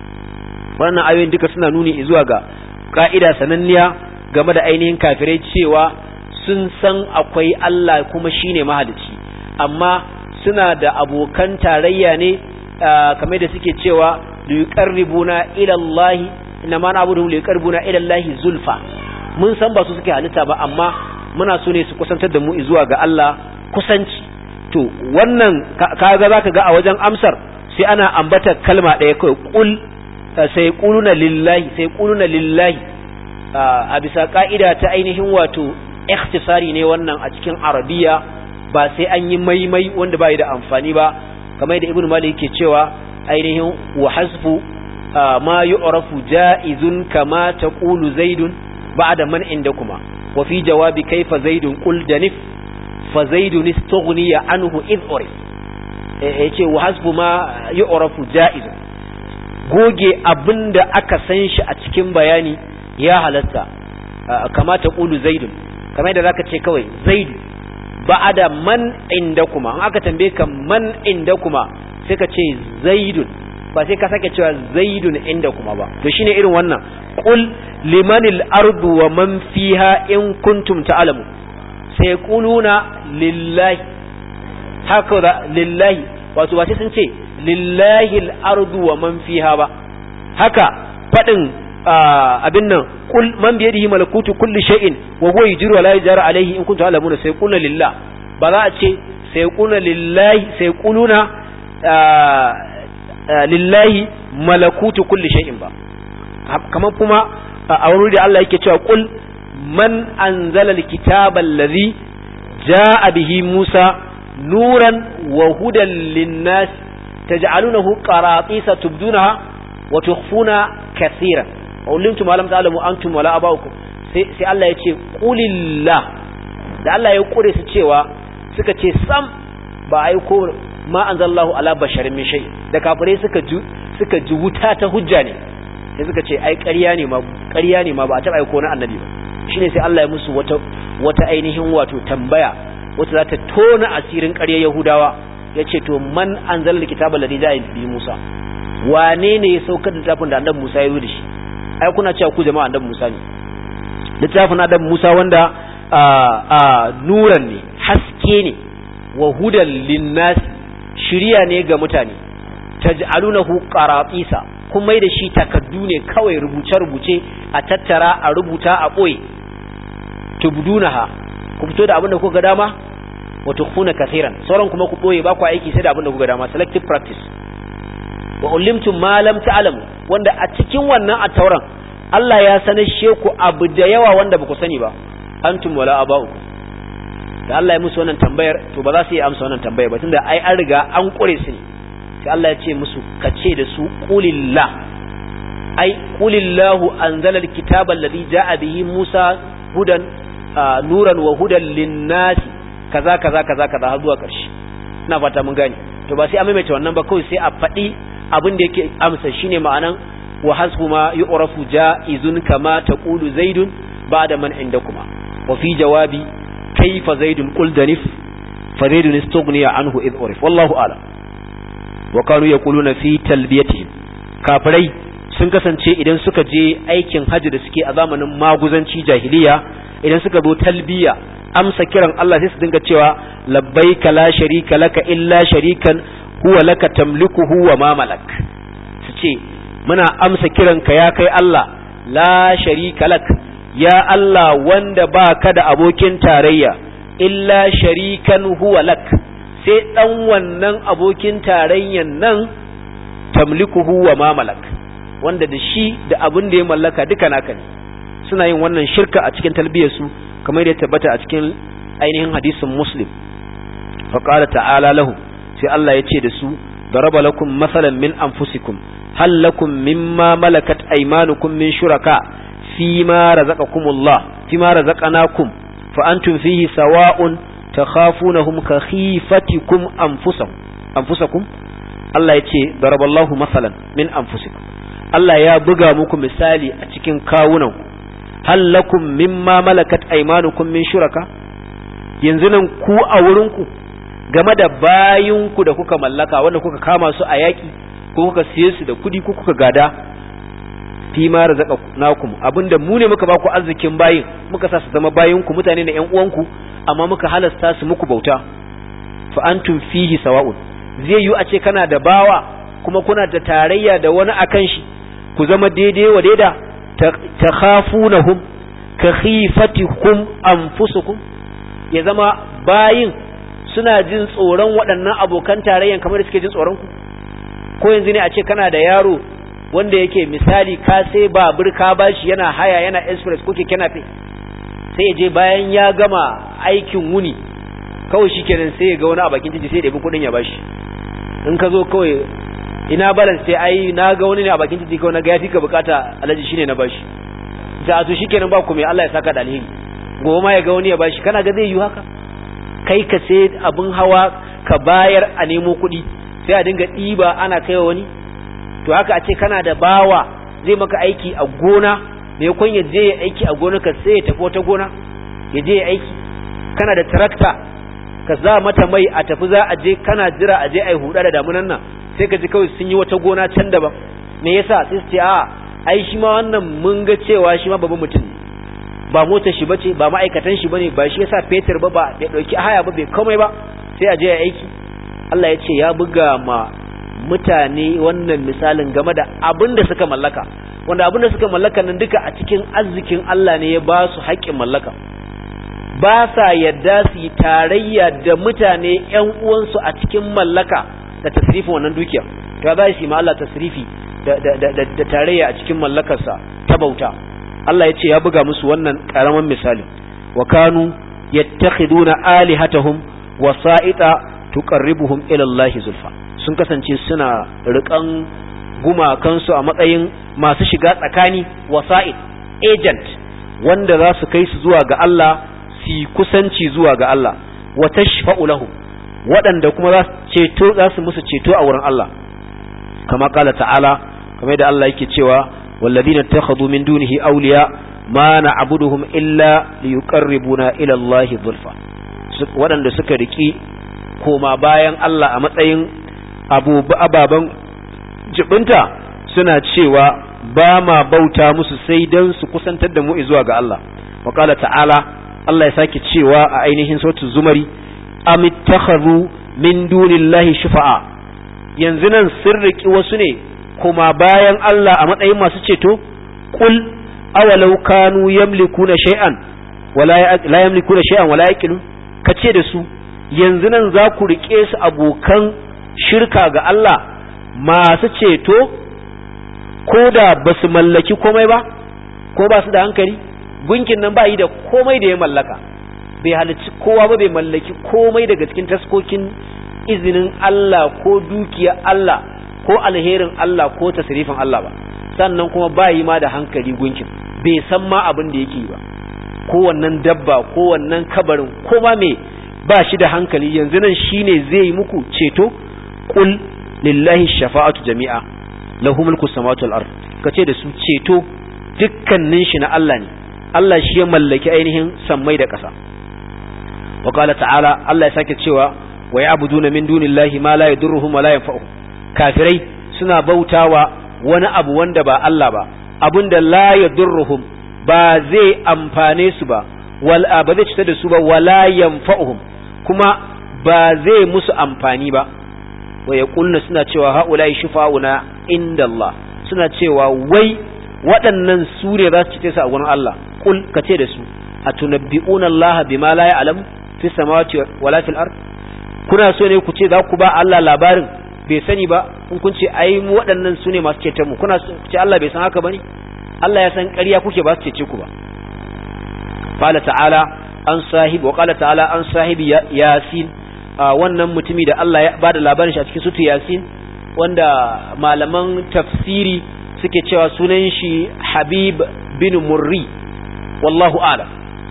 wannan ayoyin duka suna nuni zuwa ga ka'ida sananniya game da ainihin kafirai cewa sun san akwai Allah kuma shine mahalicci amma suna da abokan tarayya ne kamar da suke cewa liqarribuna ila Allah inna ma na'budu liqarribuna ila Allah zulfa mun san ba su suke halitta ba amma muna so ne su kusantar da mu zuwa ga Allah kusanci to wannan kaga zaka ga a wajen amsar sai ana ambata kalma ɗaya kai qul sai quluna lillahi sai quluna lillahi a bisa ka'ida ta ainihin wato ikhtisari ne wannan a cikin arabiya ba sai an yi maimai wanda bai da amfani ba kamar da ibnu malik yake cewa ainihin wa hasfu ma yu'rafu ja'izun kama taqulu zaidun ba'da man indakuma wa fi jawabi kayfa zaidun qul danif fa zaidun istughniya anhu id urif yace wa hasfu ma yu'rafu ja'izun goge abinda aka san shi a cikin bayani ya halatta kama taqulu zaidun kamar da zaka ce kawai zaid ba'da man indakuma an aka tambaye ka man indakuma sai ka ce zaidun ba sai ka sake cewa zaidun indakuma ba to shine irin wannan qul limanil ardu wa man fiha in kuntum ta'lamu sai quluna lillahi haka da lillahi wato ba sai sun ce lillahi al-ardu wa man fiha ba haka fadin abin nan kul man biyadihi malakutu kulli shay'in wa huwa yujiru wa la yujara alayhi in kuntum ta'lamuna sai qulna lillah ba za a ce sai qulna lillahi sai quluna lillahi malakutu kulli shay'in ba kamar kuma a wurin da Allah yake cewa qul man anzala alkitaba allazi jaa bihi Musa nuran wa hudan lin-nas taj'alunahu qaratisa tubdunaha wa tukhfuna kaseeran wa ulimtum ma lam ta'lamu antum wala abaukum sai sai Allah yace qulillah da Allah ya kure su cewa suka ce sam ba aiko ma anzalallahu ala basharin min shay da kafirai suka ju suka ji wuta ta hujja ne sai suka ce ai ƙarya ne ma ƙarya ne ma ba a taɓa aiko na annabi ba shine sai Allah ya musu wata wata ainihin wato tambaya wata za ta tona asirin ƙarya Yahudawa yace to man anzala alkitaba alladhi ja'a bi Musa wane ne ya saukar da littafin da annabi Musa ya yi da shi ai kuna cewa ku jama'a annabi Musa ne littafin annabi Musa wanda a a nuran ne haske ne wa hudan linnas shiriya ne ga mutane taj'alunahu qaratisa kun mai da shi takaddu ne kawai rubuce-rubuce a tattara a rubuta a ɓoye tubdunaha ku fito da abin da kuka dama wa tukhfuna kaseeran sauran kuma ku ɓoye ba ku aiki sai da abin da kuka dama selective practice wa ulimtum ma lam ta'lamu wanda a cikin wannan at-tauran Allah ya sanashe ku abu da yawa wanda ba ku sani ba antum wala aba'ukum da Allah ya musu wannan tambayar to ba za su yi amsa wannan tambayar ba tunda ai an riga an kure su ne sai Allah ya ce musu kace da su qulillah ai qulillahu anzala alkitaba alladhi jaa bihi Musa hudan nuran wa hudan lin-nas kaza kaza kaza kaza har zuwa karshe ina fata mun gane to ba sai a maimaita wannan ba kawai sai a faɗi abin da yake amsa shine ma'anan wa hasbu ma yu'rafu ja'izun kama taqulu zaidun ba'da man indakuma wa fi jawabi kayfa zaidun qul danif fa zaidun istughniya anhu id urif wallahu a'lam wa kanu yaquluna fi talbiyatihim kafirai sun kasance idan suka je aikin haji da suke a zamanin maguzanci jahiliya idan suka zo talbiya amsa kiran Allah sai su dinga cewa labbaika la sharika laka illa sharikan huwa laka tamlikuhu wa ma malak su ce muna amsa kiranka ya kai Allah la sharika lak ya Allah wanda baka da abokin tarayya illa sharikan huwa lak sai dan wannan abokin tarayyan nan tamlikuhu wa ma malak wanda da shi da abin da ya mallaka duka naka ne suna yin wannan shirka a cikin talbiyar su kamar da ya tabbata a cikin ainihin hadisin Muslim fa qala ta'ala lahu sai Allah ya ce da su daraba lakum masalan min anfusikum hal lakum mimma malakat aymanukum min shuraka fima razaqakumullah fima razaqnakum fa antum fihi sawa'un takhafunahum ka khifatikum anfusakum anfusakum Allah ya ce daraballahu masalan min anfusikum Allah ya buga muku misali a cikin kawunanku hal lakum mimma malakat aymanukum min shuraka yanzu nan ku a wurinku game da bayinku da kuka mallaka wanda kuka kama su a yaki ko kuka siye su da kudi ko kuka gada fi ma razaqnakum abinda mu ne muka baku arzikin bayin muka sa su zama bayinku mutane ne ƴan uwanku amma muka halasta su muku bauta fa antum fihi sawa'un zai yi a ce kana da bawa kuma kuna da tarayya da wani akan shi ku zama daidai wa daida takhafunahum ka khifatikum anfusukum ya zama bayin suna jin tsoron waɗannan abokan tarayyan kamar da suke jin tsoron ku ko yanzu ne a ce kana da yaro wanda yake misali ka sai babur ka bashi yana haya yana express ko keke nafe sai ya je bayan ya gama aikin wuni kawai shikenan sai ya ga wani a bakin titi sai ya ɗebi kuɗin ya bashi in ka zo kawai ina balance sai ai na ga wani ne a bakin titi kawai na ga ya fi ka bukata alaji shine na bashi za a to shikenan ba ku mai Allah ya saka da alheri gobe ma ya ga wani ya bashi kana ga zai yi haka kai ka sai abin hawa ka bayar a nemo kuɗi sai a dinga ɗiba ana kaiwa wani to haka a ce kana da bawa zai maka aiki a gona mai kwan ya je ya aiki a gona ka sai ya tafi wata gona ya je ya aiki kana da tarakta ka za mata mai a tafi za a je kana jira a je a yi huda da damunan nan sai ka ji kawai sun yi wata gona can daban me yasa sai su ce a ai shi ma wannan mun ga cewa shi ma babban mutum ba motar shi bace ba ma'aikatan shi bane ba shi yasa fetur ba ba ya dauki haya ba bai komai ba sai a je ya aiki Allah ya ce ya buga ma mutane wannan misalin game da abin da suka mallaka, wanda abin da suka mallaka nan duka a cikin arzikin Allah ne ya ba su haƙƙin mallaka. Ba sa yadda su yi tarayya da mutane ƴan uwansu a cikin mallaka da tasrifin wannan dukiya. To za su yi ma Allah tasrifi da da da, da tarayya a cikin mallakarsa ta bauta. Allah ya ce ya buga musu wannan karaman misali. Wa kanu yattakhiduna alihatahum wasa'ita tuqarribuhum ila Allah zulfa. Sun kasance suna riƙan gumakansu a matsayin masu shiga tsakani, wasa'id, agent, wanda za su kai su zuwa ga Allah, su kusanci zuwa ga Allah, wa tashfa'u lahum, waɗanda kuma za su ceto, za su musu ceto a wurin Allah. Kama kala ta'ala, kamar da Allah yake cewa walladhina takhadhu min dunihi awliya ma na'buduhum illa liyuqarribuna ila Allah zulfa. Waɗanda suka riki koma bayan Allah a matsayin abu ababan jibinta suna cewa ba ma bauta musu sai dan su kusantar da mu zuwa ga Allah. Wa qala ta'ala, Allah ya sake cewa a ainihin suratul zumari, amittakhadhu min dunillahi shufa'a, yanzu nan sirriki wasu ne kuma bayan Allah a matsayin masu ceto. Qul awalau kanu yamlikuna shay'an wala la yamlikuna shay'an wala yaqilun, kace da su yanzu nan za ku rike su abokan shirka ga Allah masu ceto ko da ba su mallaki komai ba, ko ba su da hankali. Gunkin nan ba yi da komai da ya mallaka, bai halicci kowa ba, bai mallaki komai daga cikin taskokin izinin Allah ko dukiya Allah ko alherin Allah ko tasrifin Allah ba, sannan kuma ba yi ma da hankali. Gunkin bai san ma abin da yake ba, ko wannan dabba ko wannan kabarin ko ma me, ba shi da hankali. Yanzu nan shine zai yi muku ceto. Qul lillahi shafa'atu jami'a lahu mulku samawati wal ard, kace da su ceto dukkanin shi na Allah ne, Allah shi ya mallaki ainihin sammai da ƙasa. Wa qala ta'ala, Allah ya sake cewa wa ya'buduna min dunillahi ma la yadurruhum wa la yanfa'uhum. Kafirai suna bautawa wani abu wanda ba Allah ba, abinda la yadurruhum, ba zai amfane su ba, wal ba zai cutar da su ba, wala yanfa'uhum, kuma ba zai musu amfani ba. Wa yaquluna, suna cewa haula'i shufa'una indallah, suna cewa wai waɗannan su ne za su cece su a gurin Allah. Kul, kace da su, atunabbi'una Allah bima la ya'lam fi samawati wala fil ard, kuna so ne ku ce za ku ba Allah labarin bai sani ba? In kun ce ai mu waɗannan su ne masu ceton mu, kuna so ku ce Allah bai san haka bane? Allah ya san ƙarya kuke, ba su cece ku ba. Qala ta'ala an sahib wa qala ta'ala an sahibi yasin, wannan mutumi da Allah ya bada labarin shi a cikin sutu yasin, wanda malaman tafsiri suke cewa sunan shi Habib bin Murri, wallahu a'lam,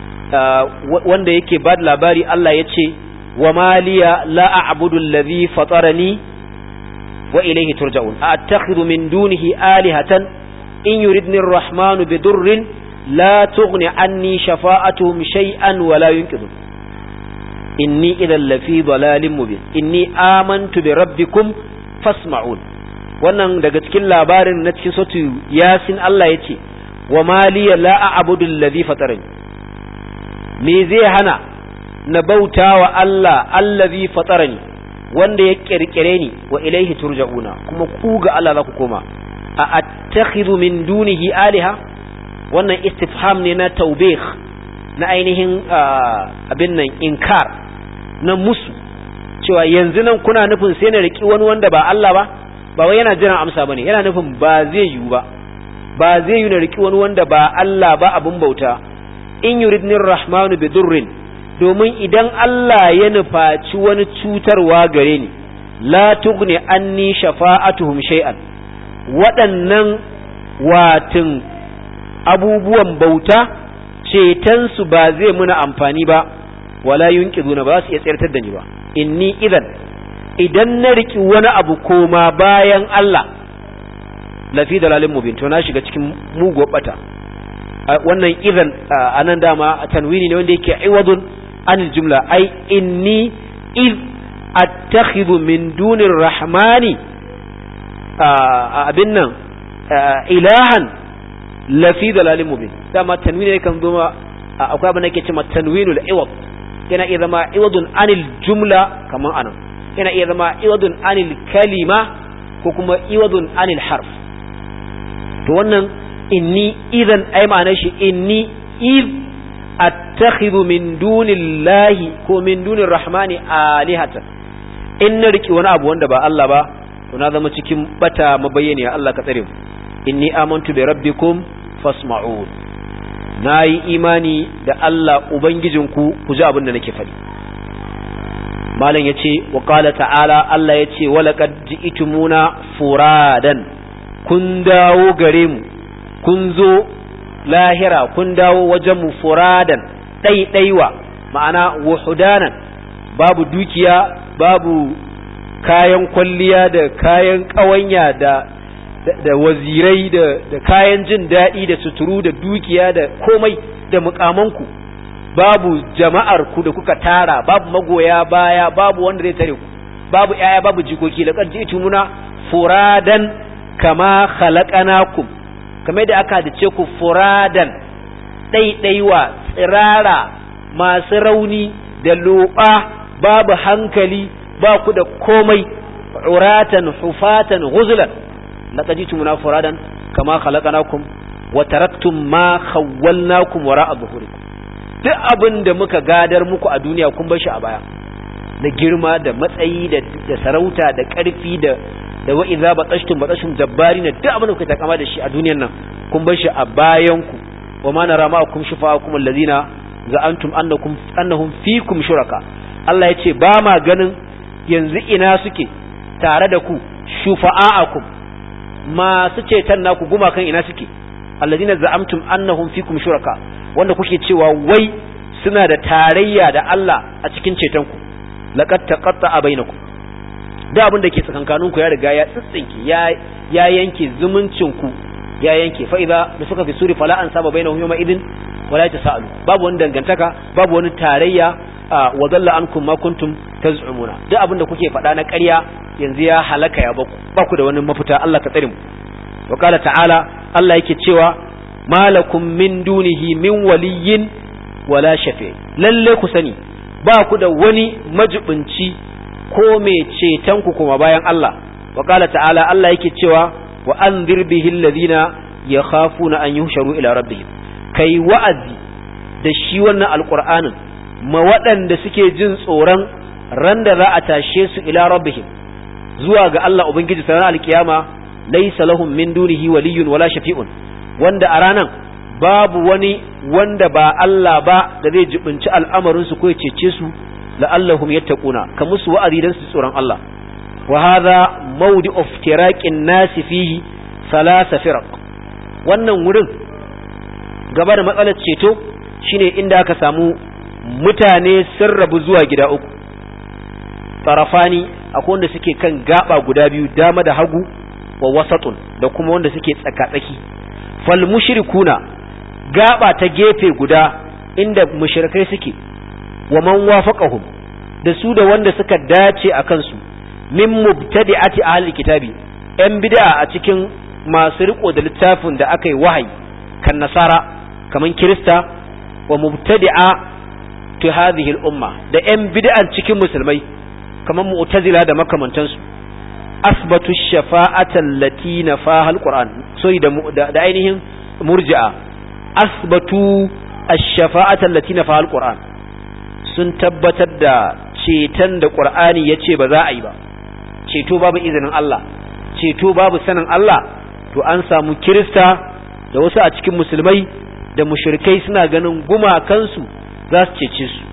wanda yake bada labari. Allah ya ce wa maliya la a'budu alladhi fatarani wa ilayhi turja'un, attakhidhu min dunihi alihatan in yuridni ar-rahmanu bidurrin la tughni anni shafa'atuhum shay'an wa la yunqidhun inni idhal lafi dalalin mubin inni amantu bi rabbikum fasma'un. Wannan daga cikin labarin na cikin sautu yasin, Allah ya ce wa maliya la a'budu alladhi fatarani, me zai hana na bautawa Allah allazi fatarani, wanda ya kirkire ni, wa ilaihi turja'una, kuma ku ga Allah za ku koma. A attakhidhu min dunihi aliha, wannan istifham ne na taubih, na ainihin abin nan inkar, na musu, cewa yanzu nan kuna nufin sai na riki wani wanda ba Allah ba? Ba wai yana jiran amsa bane, yana nufin ba zai yiwu ba, ba zai yiwu na riki wani wanda ba Allah ba abun bauta. In yuridnir rahmanu bidurrin, domin idan Allah ya nufaci wani cutarwa gare ni, la tughni anni shafa'atuhum shay'an, waɗannan watin abubuwan bauta cetonsu ba zai muna amfani ba, wala yunqiduna, ba su iya tsirtar da ni ba. Inni idan idan na riki wani abu koma bayan Allah, lafi dalalin mubin, to na shiga cikin muguwar bata. Wannan idan anan dama tanwini ne wanda yake aiwadun anil jumla, ai inni iz attakhidhu min dunir rahmani abin nan ilahan lafi dalalin mubin. Dama tanwini ne kan zo akwai abin da yake cewa tanwinul iwad, yana iya zama iwadun anil jumla kaman anan, yana iya zama iwadun anil kalima ko kuma iwadun anil harf. To wannan inni idan ai ma'anar shi inni iz attakhidhu min dunillahi ko min dunir rahmani alihatan, in na riki wani abu wanda ba Allah ba to na zama cikin bata mabayyaniya. Allah ka tsare mu. inni amantu bi rabbikum fasma'un, nayi imani da Allah ubangijinku, ku ji abin da nake faɗi. malam yace wa qala ta'ala, Allah yace walaqad ji'tumuna furadan, kun dawo gare mu, kun zo lahira, kun dawo wajen mu furadan ɗaiɗaiwa, ma'ana wuhudanan, babu dukiya, babu kayan kwalliya da kayan ƙawanya da da wazirai da da kayan jin daɗi da suturu da dukiya da komai da mukamanku, babu jama'ar ku da kuka tara, babu magoya baya, babu wanda zai tare ku, babu ƴaƴa, babu jikoki. laqad ji'tumuna furadan kama khalaqnakum, kamar da aka dace ku furadan ɗaiɗaiwa, tsirara, masu rauni da loɓa, babu hankali, ba ku da komai, uratan hufatan ghuzlan. laqad ji'tumuna furadan kama khalaqnakum wa taraktum ma khawwalnakum wara'a dhuhurikum. duk abin da muka gadar muku a duniya kun bar shi a baya, da girma da matsayi da, da sarauta da ƙarfi da da wa idza batashtum batashtum jabbarina, duk abin da kuka takama da shi a duniyar nan kun bar shi a bayan ku. wa ma nara ma'akum shufa'akum allazina za'antum annakum annahum fikum shuraka. Allah ya ce ba ma ganin yanzu ina suke tare da ku, shufa'akum, masu ceton naku gumakan ina suke, allazina za'amtum annahum fikum shuraka, wanda kuke cewa wai suna da tarayya da Allah a cikin ceton ku. laqad taqatta'a bainakum, da abin da ke tsakankanin ku ya riga ya tsitsinke, ya ya yanke zumuncin ku, ya yanke. fa idza suka fi suri fala an saba bainahum yawma idin wala tasalu, babu wani dangantaka, babu wani tarayya. wa dalla ankum ma kuntum taz'umuna, duk abin da kuke faɗa na ƙarya yanzu ya halaka ya baku, baku da wani mafita. Allah ka tsare mu. wa qala ta'ala, Allah yake cewa malakum min dunihi min waliyyin wala shafi', lalle ku sani ba ku da wani majibinci ko mai ceton ku kuma bayan Allah. wa qala ta'ala, Allah yake cewa wa anzir bihi alladhina yakhafuna an yuhsharu ila rabbihim, kai wa'azi da shi wannan alqur'anin ma waɗanda suke jin tsoron ran da za a tashe su ila rabbihim, zuwa ga Allah ubangiji sanar alkiyama. laysa lahum min dunihi waliyyun wala shafi'un, wanda a ranan babu wani wanda ba Allah ba da zai jibinci al'amarin su ko ya cece su, la'allahum yattaquna, ka musu wa'azi dan su tsoron Allah. wa hadha mawdi'u iftiraqin nasi fihi thalatha firaq, wannan wurin gaba da matsalar ceto shine inda aka samu mutane sun rabu zuwa gida uku. tarafani, akwai wanda suke kan gaba guda biyu, dama da hagu, wa wasatun, da kuma wanda suke tsaka-tsaki. fal mushrikuna, gaba ta gefe guda inda mushrikai suke, wa man wafaqahum, da su da wanda suka dace a kansu, min mubtadi'ati ahli kitabi, yan bid'a a cikin masu riko da littafin da aka yi wahayi, kan nasara kaman kirista, wa mubtadi'a to hadhihi al-umma, da yan bid'an cikin musulmai kaman mu'tazila da makamantansu. asbatu shafa'ata allati nafaha al-Qur'an, sai da da ainihin murji'a, asbatu ash-shafa'ata allati nafaha al-Qur'an, sun tabbatar da ceton da Qur'ani yace ba za a yi ba, ceto babu izinin Allah, ceto babu sanin Allah. to an samu kirista da wasu a cikin musulmai da mushrikai suna ganin gumakansu za su cece su.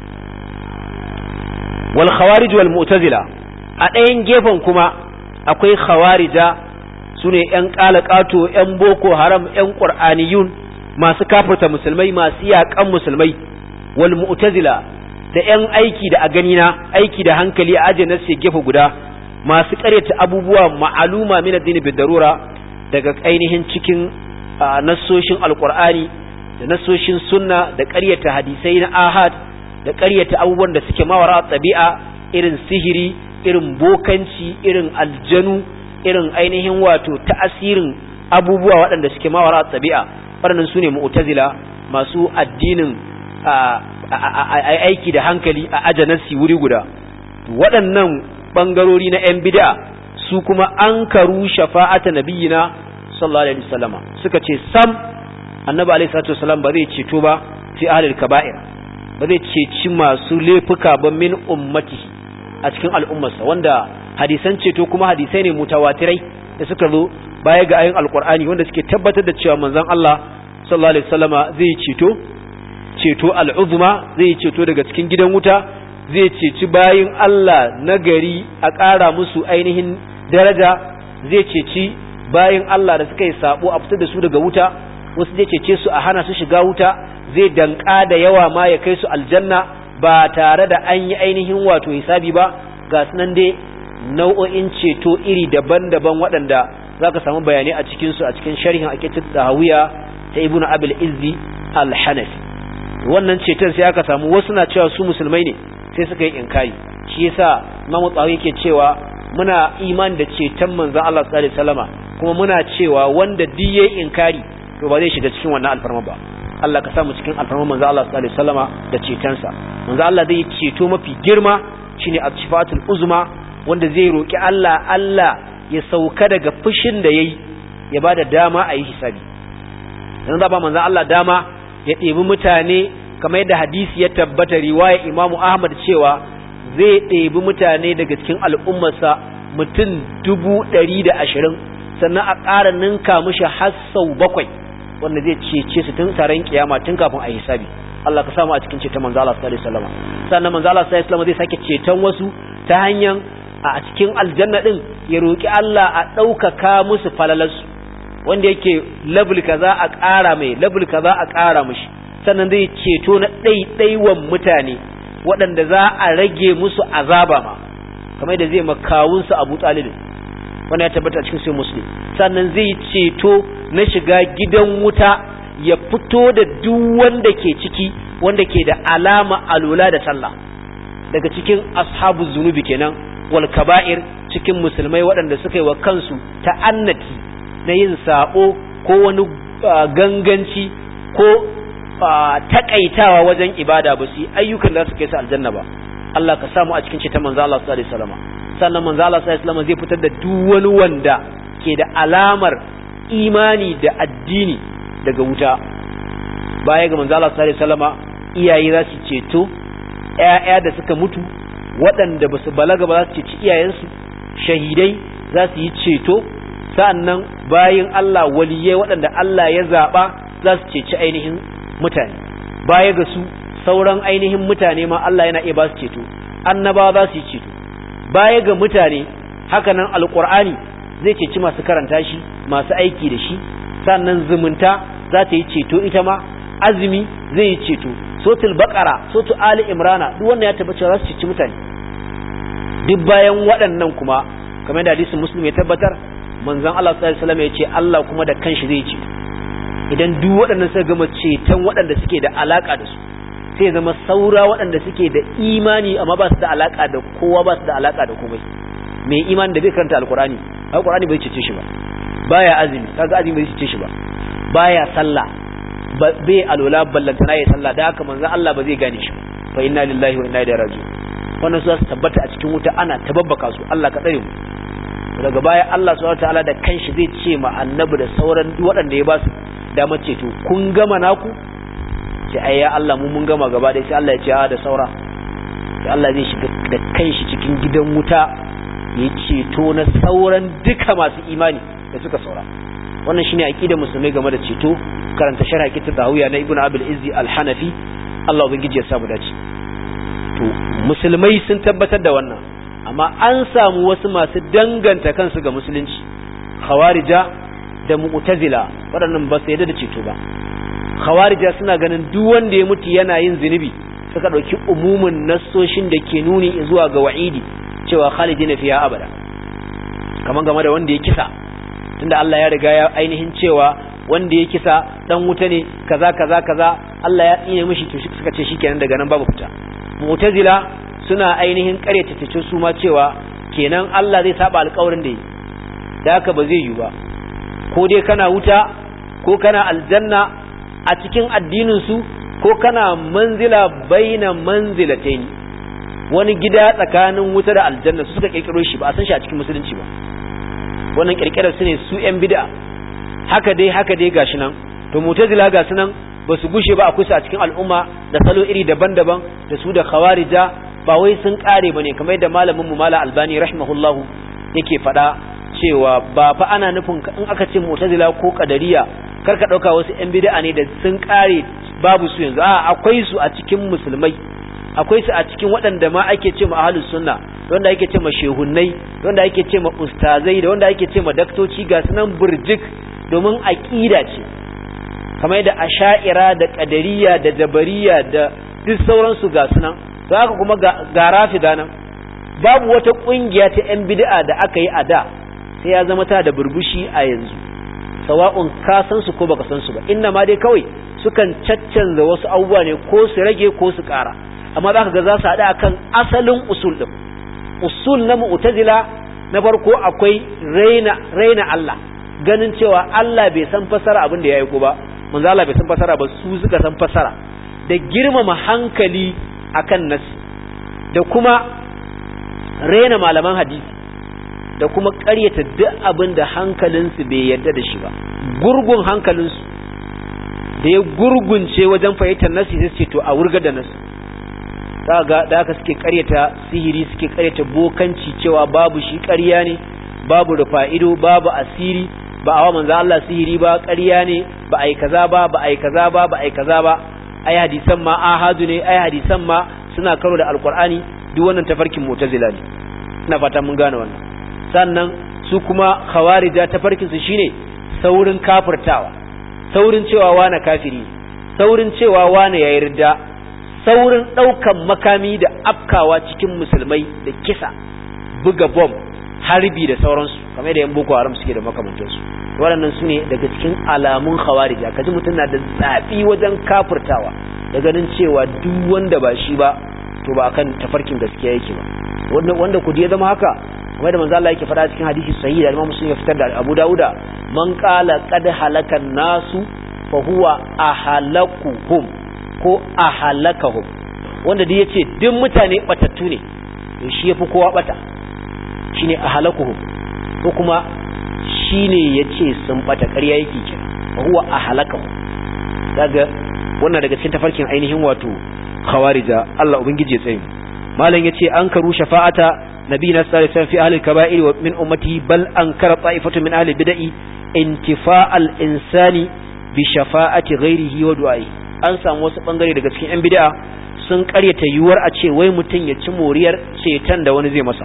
wal khawarij wal mu'tazila, a ɗayan gefen kuma akwai khawarija, sune ƴan qalaqato, ƴan boko haram, ƴan qur'aniyun, masu kafirta musulmai, masu yaƙan musulmai. wal mu'tazila, da ƴan aiki da a gani na aiki da hankali a aje nasu gefe guda, masu ƙaryata abubuwa ma'aluma min ad-din bi darura, daga ainihin cikin nassoshin alqur'ani da nassoshin sunna, da ƙaryata hadisai na ahad, da ƙaryata abubuwan da suke mawara tabi'a, irin sihiri, irin bokanci, irin aljanu, irin ainihin wato ta'asirin abubuwa waɗanda suke mawara tabi'a. waɗannan sune mu'tazila, masu addinin aiki da hankali a ajanasi wuri guda. waɗannan bangarori na yan bid'a su kuma ankaru shafa'ata nabiyina sallallahu alaihi wasallama suka ce sam annabi alaihi salatu wasallam ba zai ceto ba fi ahlil kaba'ir, ba zai ceci masu laifuka ba min ummati a cikin al'ummarsa, wanda hadisan ceto kuma hadisai ne mutawatirai da suka zo baya ga ayin alqur'ani wanda suke tabbatar da cewa manzon Allah sallallahu alaihi wasallama zai ceto ceto al'uzma, zai ceto daga cikin gidan wuta, zai ceci bayin Allah nagari a ƙara musu ainihin daraja, zai ceci bayin Allah da suka yi sabo a fitar da su daga wuta, wasu zai cece su a hana su shiga wuta, zai danka da yawa ma ya kai su aljanna ba tare da an yi ainihin wato hisabi ba. Ga sunan dai nau'o'in ceto iri daban-daban waɗanda za ka samu bayanai a cikinsu a cikin sharhin aqidat dahawiya ta ibnu abil izzi al-hanafi. Wannan ceton sai aka samu wasu na cewa su musulmai ne sai suka yi inkari, shi yasa Imam Tsawi yake cewa muna imani da ceton manzon Allah sallallahu alaihi wasallama, kuma muna cewa wanda duk yayi inkari to ba zai shiga cikin wannan alfarma ba. Allah ka samu cikin alfarma manzon Allah sallallahu alaihi wasallama da cetonsa. Manzon Allah zai ceto mafi girma shine as-sifatul uzma, wanda zai roki Allah Allah ya sauka daga fushin da yayi ya bada dama a yi hisabi. Dan da ba manzon Allah dama ya ɗebi mutane kamar yadda hadisi ya tabbata riwaya Imam Ahmad cewa zai ɗebi mutane daga cikin al'ummarsa mutum dubu ɗari da ashirin, sannan a ƙara ninka mishi har sau bakwai wanda zai cece su tun taron kiyama tun kafin a yi hisabi. Allah ka samu a cikin ceton manzo Allah sallallahu alaihi wasallam. Sannan manzo Allah sallallahu alaihi wasallam zai sake ceton wasu ta hanyar a cikin aljanna din ya roki Allah a ɗaukaka musu falalarsu, wanda yake level kaza a ƙara mai, level kaza a ƙara mishi. Sannan zai ceto na ɗaiɗaiwan mutane waɗanda za a rage musu azaba ma, kamar da zai makawunsu Abu Talib, wanda ya tabbata a cikin sai Muslim. Sannan zai ceto na shiga gidan wuta ya fito da duk wanda ke ciki wanda ke da alama alula da sallah daga cikin ashabu zunubi kenan wal kaba'ir, cikin musulmai waɗanda suka yi wa kansu ta'annati na yin sabo ko wani ganganci ko takaitawa wajen ibada ba su ayyukan da su kai su aljanna ba. Allah ka samu a cikin ceton manzo Allah sallallahu alaihi wasallam. Sannan manzo Allah sallallahu alaihi wasallam zai fitar da duk wani wanda ke da alamar imani da addini daga wuta. Baya ga manzo Allah sallallahu alaihi wasallam, iyaye za su ceto, ƴaƴa da suka mutu waɗanda ba su balaga ba za su ceci iyayensu, shahidai za su yi ceto, sa'annan bayin Allah waliyai waɗanda Allah ya zaba za su ceci ainihin mutane. Baya ga su sauran ainihin mutane ma Allah yana iya ba su ceto, annabawa za su yi ceto. Baya ga mutane haka nan alqur'ani zai ceci masu karanta shi, masu aiki da shi. Sannan zumunta za ta yi ceto ita ma, azumi zai yi ceto, sotul baqara, sotul ali imrana, duk wanda ya tabbata za su ceci mutane. Duk bayan waɗannan kuma kamar da hadisin Muslim ya tabbatar, manzon Allah sallallahu alaihi wasallam ya ce Allah kuma da kanshi zai ceto. Idan duk waɗannan suka gama ceton waɗanda suke da alaka da su, sai ya zama saura waɗanda suke da imani amma ba su da alaka da kowa, ba su da alaka da komai. Mai imani da bai karanta alqur'ani, alqur'ani bai cece shi ba. Baya azumi, kaga azumi bai cece shi ba. Baya sallah, bai alwala ballantana ya sallah, da haka manzon Allah ba zai gane shi ba. Fa inna lillahi wa inna ilaihi raji'un. Wannan su tabbata a cikin wuta ana tababbaka su, Allah ka tsare mu. Daga baya Allah subhanahu wataala da kanshi zai ce ma annabi da sauran duk waɗanda ya ba su damar ceto, kun gama naku? Sai ai ya Allah mu mun gama gaba dai. Sai Allah ya ce a da saura. Sai Allah zai shiga da kanshi cikin gidan wuta ya ceto na sauran duka masu imani da suka saura. Wannan shine aqidar musulmai game da ceto. Karanta sharh kitab Tahawiya na Ibn Abil Izzi Al-Hanafi. Allah ubangiji ya samu dace. To musulmai sun tabbatar da wannan, amma an samu wasu masu danganta kansu ga musulunci, khawarija da mu'tazila, waɗannan ba su yarda da ceto ba. Khawarija suna ganin duk wanda ya mutu yana yin zinubi, suka ɗauki umumin nassoshin da ke nuni zuwa ga wa'idi cewa khalidina fiha abada, kamar game da wanda ya kisa, tunda Allah ya riga ya ainihin cewa wanda ya kisa dan wuta ne kaza kaza kaza, Allah ya tsine mishi, to suka ce shikenan daga nan babu fita. Mu'tazila suna ainihin ƙaryata tace su ma cewa kenan Allah zai saba alƙawarin da yi, da haka ba zai yi ba, ko dai kana wuta ko kana aljanna a cikin addinin su, ko kana manzila baina manzilatayn, wani gida tsakanin wuta da aljanna. Su suka kirkiro shi, ba a san shi a cikin musulunci ba. wannan kirkirar su ne su yan bid'a haka dai haka dai gashi nan to mu'tazila ga su nan ba su gushe ba akwai su a cikin al'umma da salo iri daban-daban da su da khawarija ba wai sun kare bane kamar yadda malamin mu Malam Albani rahimahullahu yake faɗa cewa ba fa ana nufin in aka ce mu'tazila ko qadariya karka dauka wasu yan bid'a ne da sun kare babu su yanzu a akwai su a cikin musulmai akwai su a cikin waɗanda ma ake ce ma ahlus sunna da wanda ake ce ma shehunnai da wanda ake ce ma ustazai da wanda ake ce ma daktoci ga sunan burjik domin aqida ce kamar yadda asha'ira da qadariyya da jabariyya da duk sauransu ga sunan to haka kuma ga rafida nan babu wata kungiya ta yan bid'a da aka yi a da sai ya zama ta da burbushi a yanzu sawa'un ka san su ko baka san su ba inna ma dai kawai sukan caccanza wasu abubuwa ne ko su rage ko su ƙara amma zaka ga za su haɗa akan asalin usul din usul na mu'tazila na farko akwai raina raina Allah ganin cewa Allah bai san fasara abin da yayi ko ba manzo Allah bai san fasara ba su suka san fasara da girmama hankali akan nasi da kuma raina malaman hadisi da kuma ƙaryata duk abin da hankalinsu bai yarda da shi ba gurgun hankalinsu da ya gurgunce wajen fahimtar nasi sai ce to a wurgar da nasi kaga da haka suke ƙaryata sihiri suke ƙaryata bokanci cewa babu shi ƙarya ne babu rufa'ido babu asiri ba a wa manzo Allah sihiri ba ƙarya ne ba ai kaza ba ba ai kaza ba ba ai kaza ba ai hadisan ma ahadu ne ai hadisan ma suna karo da alqur'ani duk wannan tafarkin mu'tazila ne ina fata mun gane wannan sannan su kuma khawarija tafarkin su shine saurin kafirtawa saurin cewa wani kafiri saurin cewa wani ya yarda saurin daukan makami da afkawa cikin musulmai da kisa buga bomb harbi da sauransu kamar da yan boko haram suke da makamantansu waɗannan su ne daga cikin alamun khawarija kaji mutum na da zafi wajen kafirtawa da ganin cewa duk wanda ba shi ba to ba akan tafarkin gaskiya yake ba wanda wanda ku ya zama haka kamar da manzo Allah yake faɗa cikin hadisi sahihi da Imam Muslim ya fitar da Abu Dawuda man qala qad halakan nasu fa huwa ahlakuhum ko ahalakahum wanda dai yace duk mutane batattu ne to shi yafi kowa bata shine ahlakuhum ko kuma shine yace sun bata ƙarya yake kira fa huwa ahlakahu daga wannan daga cikin tafarkin ainihin wato khawarija Allah ubangije tsaye malam yace an karu shafa'ata nabiyina sallallahu alaihi wasallam fi ahli al-kaba'ir wa min ummati bal ankara ta'ifatu min ahli bid'ah intifa'al insani bi shafa'ati ghairihi wa du'ai an samu wasu bangare daga cikin yan bid'a sun karyata yuwar a ce wai mutun ya ci moriyar cetan da wani zai masa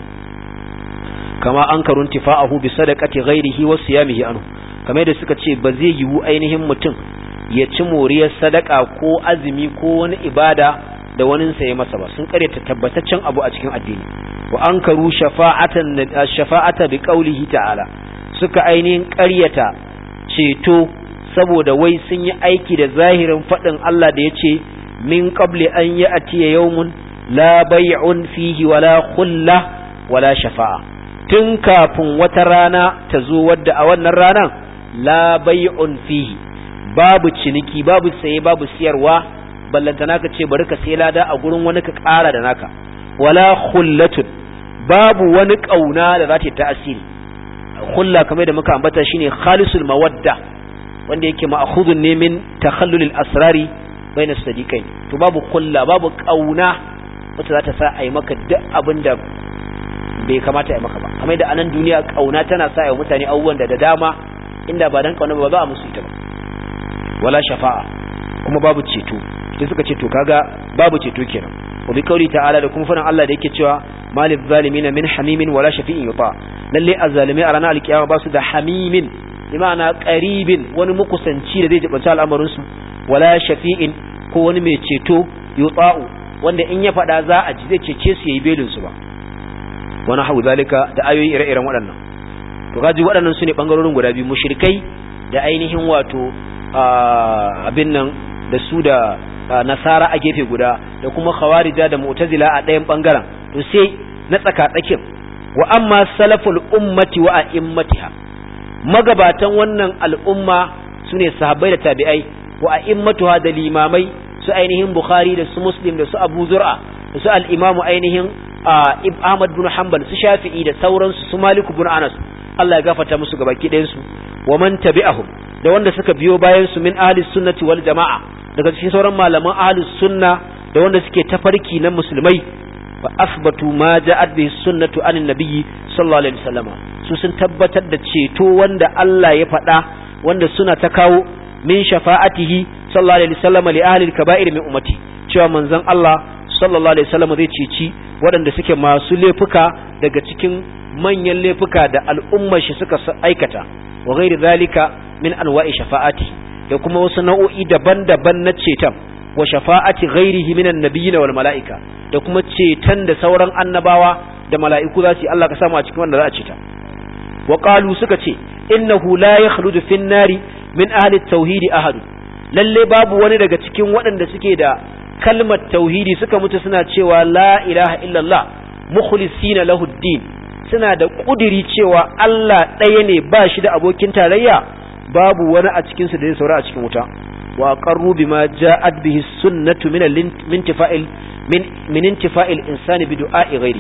kama an karun tifa'ahu bi sadaqati ghairihi wa siyamihi anhu kamar da suka ce ba zai yiwu ainihin mutum ya ci moriyar sadaka ko azumi ko wani ibada da wani sa ya masa ba sun karyata tabbataccen abu a cikin addini wa ankaru shafa'atan shafa'ata bi qawlihi ta'ala suka ainihin karyata ceto saboda wai sun yi aiki da zahirin fadin Allah da yace min qabli an ya'tiya yawmun la bay'un fihi wala khullah wala shafa'a tun kafin wata rana ta zo wadda a wannan ranar la bay'un fihi babu ciniki babu saye babu siyarwa ballantana ka ce bari ka sai lada a gurin wani ka ƙara da naka wala khullatun babu wani kauna da za ta yi ta'asiri khulla kamar da muka ambata shine khalisul mawadda wanda yake ma'khudun ne min takhallulil asrari bayna sadiqain to babu khulla babu kauna wacce za ta sa a yi maka duk abin da bai kamata ya maka ba kamar da anan duniya kauna tana sa ya mutane abubuwan da da dama inda ba dan kauna ba za a musu ita ba wala shafa'a kuma babu ceto sai suka ce to kaga babu ceto kenan wa bi kauli ta'ala da kuma fadan Allah da yake cewa malil zalimin min hamimin wala shafi'in yuta lalle azzalimi a ranar alkiyama ba su da hamimin imana qaribin wani mukusanci da zai jibanta al'amarin su wala shafi'in ko wani mai ceto yuta'u wanda in ya fada za a ji zai cece su yayi belin su ba wani hau zalika da ayoyi ire-iren waɗannan to kaji waɗannan su ne ɓangarorin guda biyu mushrikai da ainihin wato abin nan da su da nasara a gefe guda da kuma khawarija da mu'tazila a ɗayan ɓangaren to sai na tsaka tsakin wa amma salaful ummati wa a'immatiha magabatan wannan al'umma sune sahabbai da tabi'ai wa a'immatuha da limamai su ainihin bukhari da su muslim da su abu zur'a da su al-imamu ainihin Ahmad bin Hanbal su Shafi'i da sauransu su Malik bin Anas Allah ya gafarta musu gabaki ɗayan su wa man tabi'ahum da wanda suka biyo bayan su min ahli sunnati wal jama'a daga cikin sauran malaman ahli sunna da wanda suke tafarki na musulmai fa asbatu ma ja'at bihi sunnatu anin nabiyyi sallallahu alaihi wasallam su sun tabbatar da ceto wanda Allah ya faɗa wanda suna ta kawo min shafa'atihi sallallahu alaihi wasallam li ahli al-kaba'ir min ummati cewa manzon Allah sallallahu alaihi wasallam zai ceci waɗanda suke masu laifuka daga cikin manyan laifuka da al'ummar shi suka aikata wa ghairi zalika min anwa'i shafa'ati da kuma wasu nau'o'i daban-daban na ceton wa shafa'ati ghairihi minan nabiyyin wal mala'ika da kuma ceton da sauran annabawa da mala'iku za su yi Allah ka samu a cikin wanda za a ceta wa qalu suka ce innahu la yakhludu fin nari min ahli at-tauhid ahad lalle babu wani daga cikin waɗanda suke da kalmar tauhidi suka mutu suna cewa la ilaha illallah mukhlisina lahu ad-din suna da kudiri cewa Allah ɗaya ne ba shi da abokin tarayya babu wani a cikin su da ya saura a cikin wuta wa qarru bima ja'at bihi sunnatu min al-intifa'il min min intifa'il insani bi du'a'i ghairi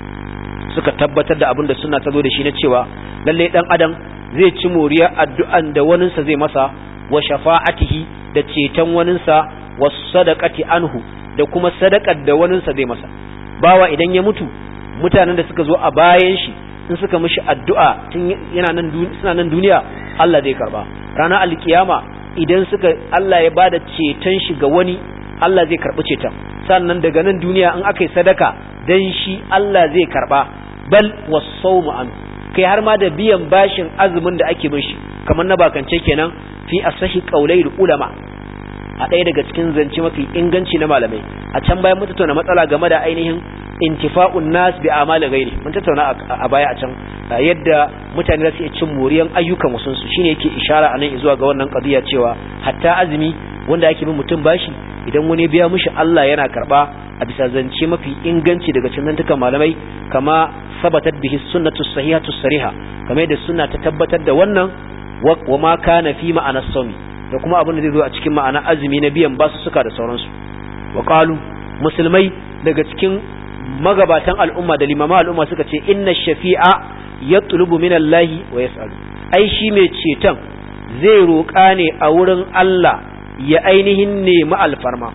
suka tabbatar da abinda sunna ta zo da shi na cewa lalle dan adam zai ci moriya addu'an da waninsa zai masa wa shafa'atihi da ceton waninsa was sadaqati anhu da kuma sadaqar da waninsa zai masa bawa idan ya mutu mutanen da suka zo a bayan shi in suka mishi addu'a tun yana nan suna nan duniya Allah zai karba ranar alkiyama idan suka Allah ya bada ceton shi ga wani Allah zai karbi ceton sannan daga nan duniya in akai sadaka dan shi Allah zai karba bal was-sawmu an kai har ma da biyan bashin azumin da ake bin shi kamar na bakance kenan fi asahi qaulai ulama a ɗaya daga cikin zance mafi inganci na malamai a can bayan mun tattauna matsala game da ainihin intifa'un nas bi amali ghairi mun tattauna a baya a can yadda mutane za su iya cin moriyan ayyukan wasu su shine yake ishara anan zuwa ga wannan qadiya cewa hatta azumi wanda ake bin mutum bashi idan wani biya mishi Allah yana karba a bisa zance mafi inganci daga cikin zantukan malamai kama sabatat bihi sunnatu sahihatu sariha kamar yadda sunna ta tabbatar da wannan wa ma kana fi ma'ana sawmi da kuma abin da zai zo a cikin ma'ana azumi na biyan basu suka da sauransu wa qalu musulmai daga cikin magabatan al'umma da limama al'umma suka ce inna shafi'a yatlubu min Allah wa yas'alu ai shi mai ceton zai roƙa ne a wurin Allah ya ainihin nemi alfarma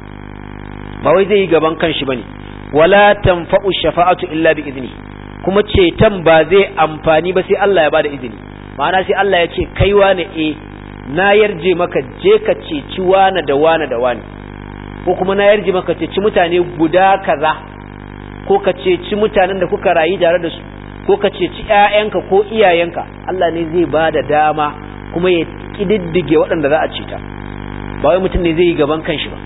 ba wai zai yi gaban kanshi bane wala tanfa'u shafa'atu illa bi izni kuma ceton ba zai amfani ba sai Allah ya bada izini ma'ana sai Allah ya ce kaiwa ne eh na yarje maka je ka ceci wani da wani da wani ko kuma na yarje maka ceci mutane guda kaza ko ka ceci mutanen da kuka rayu tare da su ko ka ceci ƴaƴanka ko iyayenka Allah ne zai bada dama kuma ya kididdige waɗanda za a ceta ba wai mutum ne zai yi gaban kanshi ba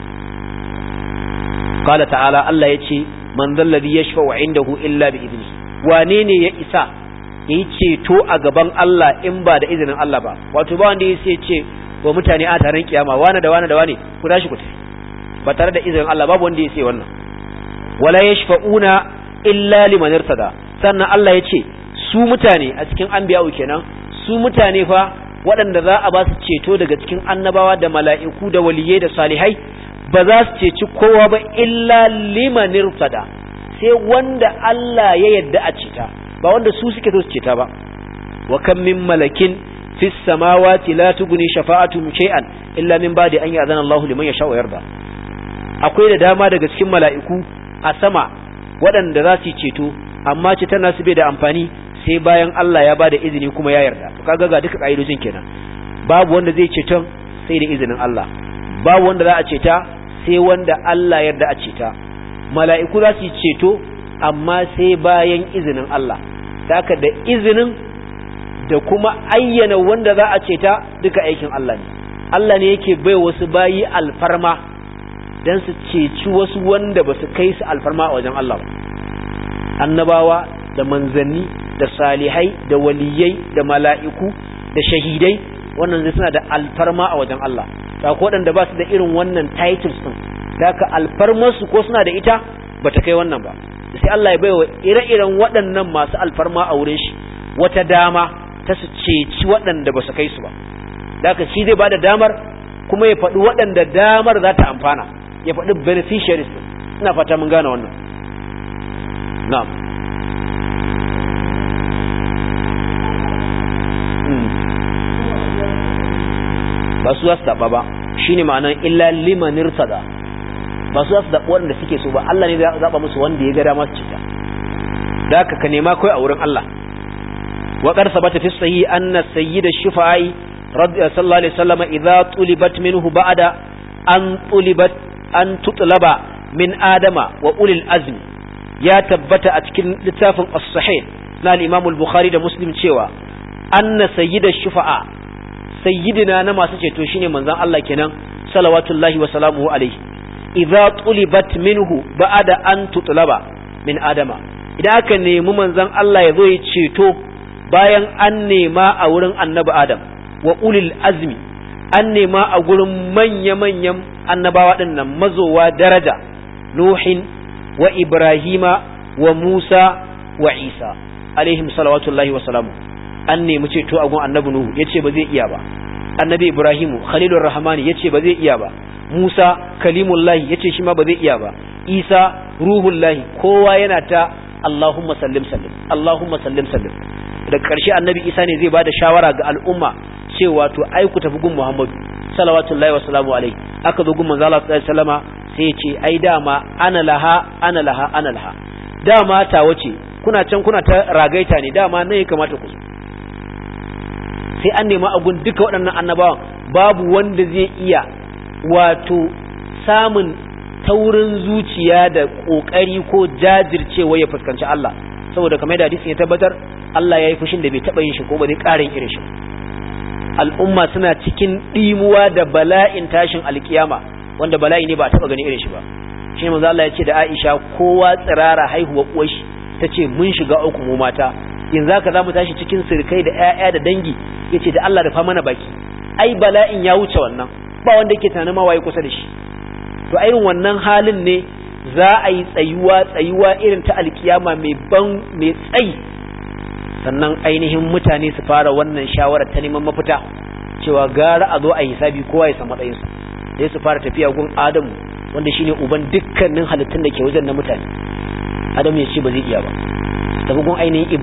qala ta'ala Allah yace man zalladhi yashfa'u 'indahu illa bi idni wane ne ya isa yayi ceto a gaban Allah in ba da izinin Allah ba wato ba wanda yace ce wa mutane a taron kiyama wane da wane da wane ku tashi ku tafi ba tare da izinin Allah babu wanda yace wannan wala yashfa'una illa liman irtada sannan Allah yace su mutane a cikin anbiya'u kenan su mutane fa waɗanda za a ba su ceto daga cikin annabawa da mala'iku da waliyai da salihai ba za su ceci kowa ba illa liman irtada sai wanda Allah ya yarda a ceta ba wanda su suke so su ceta ba wa kam min malakin fis samawati la tughni shafa'atuhum shay'an illa min ba'di an ya'zana Allahu liman yasha'u yarda akwai da dama daga cikin mala'iku a sama waɗanda za su ceto amma ceton nasu bai da amfani sai bayan Allah ya bada izini kuma ya yarda to kaga ga duka kaidojin kenan babu wanda zai ceton sai da izinin Allah babu wanda za a ceta sai wanda Allah ya yarda a ceta mala'iku za su ceto amma sai bayan izinin Allah haka da izinin da kuma ayyana wanda za a ceta duka aikin Allah ne Allah ne yake bai wasu bayi alfarma dan su ceci wasu wanda ba su kai su alfarma a wajen Allah ba annabawa da manzanni da salihai da waliyai da mala'iku da shahidai wannan zai suna da alfarma a wajen Allah ta ko wadanda ba su da irin wannan titles din haka alfarmar su ko suna da ita bata kai wannan ba sai Allah ya baiwa ire-iren waɗannan masu alfarma a wurin shi wata dama ta su ceci waɗanda ba su kai su ba haka shi zai bada damar kuma ya faɗi waɗanda damar za ta amfana ya faɗi beneficiaries ina fata mun gane wannan na'am ba su za su zaɓa ba shine ma'anar illa liman irtada ba su za su zaɓa wanda suke so ba Allah ne zai zaɓa musu wanda ya ga dama su cika da haka ka nema kai a wurin Allah wa qad sabata fi sahih anna sayyid ash-shufa'i sallallahu alaihi wasallam idza tulibat minhu ba'da an tulibat an tutlaba min adama wa ulil azmi ya tabbata a cikin littafin as-sahih na al-imam al-bukhari da muslim cewa anna sayyid ash-shufa'a sayyidina na masu ceto shine manzon Allah kenan salawatullahi wa salamuhu alaihi idza tulibat minhu ba'da an tutlaba min adama idan aka nemi manzon Allah ya zo ya ceto bayan an nema a wurin annabi Adam wa ulil azmi an nema a gurin manya-manyan annabawa din nan mazowa daraja Nuhin wa Ibrahima wa Musa wa Isa alaihim salawatullahi wa salamu an nemi ceto a gun annabi Nuhu yace ba zai iya ba annabi Ibrahimu khalilur rahmani yace ba zai iya ba Musa kalimullahi yace shi ma ba zai iya ba Isa ruhullahi kowa yana ta Allahumma sallim sallim Allahumma sallim sallim da ƙarshe annabi Isa ne zai bada shawara ga al'umma cewa to ai ku tafi gun Muhammadu salawatullahi wa salamu alaihi aka zo gun manzo Allah sallallahu alaihi wasallama sai ya ce ai dama ana laha ana laha ana laha dama ta wace kuna can kuna ta ragaita ne dama ne ya kamata ku sai an nema a gun duka waɗannan annabawan babu wanda zai iya wato samun taurin zuciya da kokari ko jajircewa ya fuskanci Allah saboda kamar da hadisi ya tabbatar Allah ya yi fushin da bai taba yin shi ko ba zai ƙarin irin shi al'umma suna cikin dimuwa da bala'in tashin alkiyama wanda bala'i ne ba a taba gani irin shi ba shi manzo Allah ya ce da Aisha kowa tsirara haihuwa uwar shi tace mun shiga uku mu mata yanzu haka zamu tashi cikin sirkai da ƴaƴa da dangi yace da Allah da fa mana baki ai bala'in ya wuce wannan ba wanda yake tunanin ma waye kusa da shi to irin wannan halin ne za a yi tsayuwa tsayuwa irin ta alkiyama mai ban mai tsayi sannan ainihin mutane su fara wannan shawarar ta neman mafita cewa gara a zo a hisabi kowa ya san matsayinsa sai su fara tafiya gun Adamu wanda shine uban dukkanin halittun da ke wajen na mutane Adamu ya ce ba zai iya ba tafi gun ainihin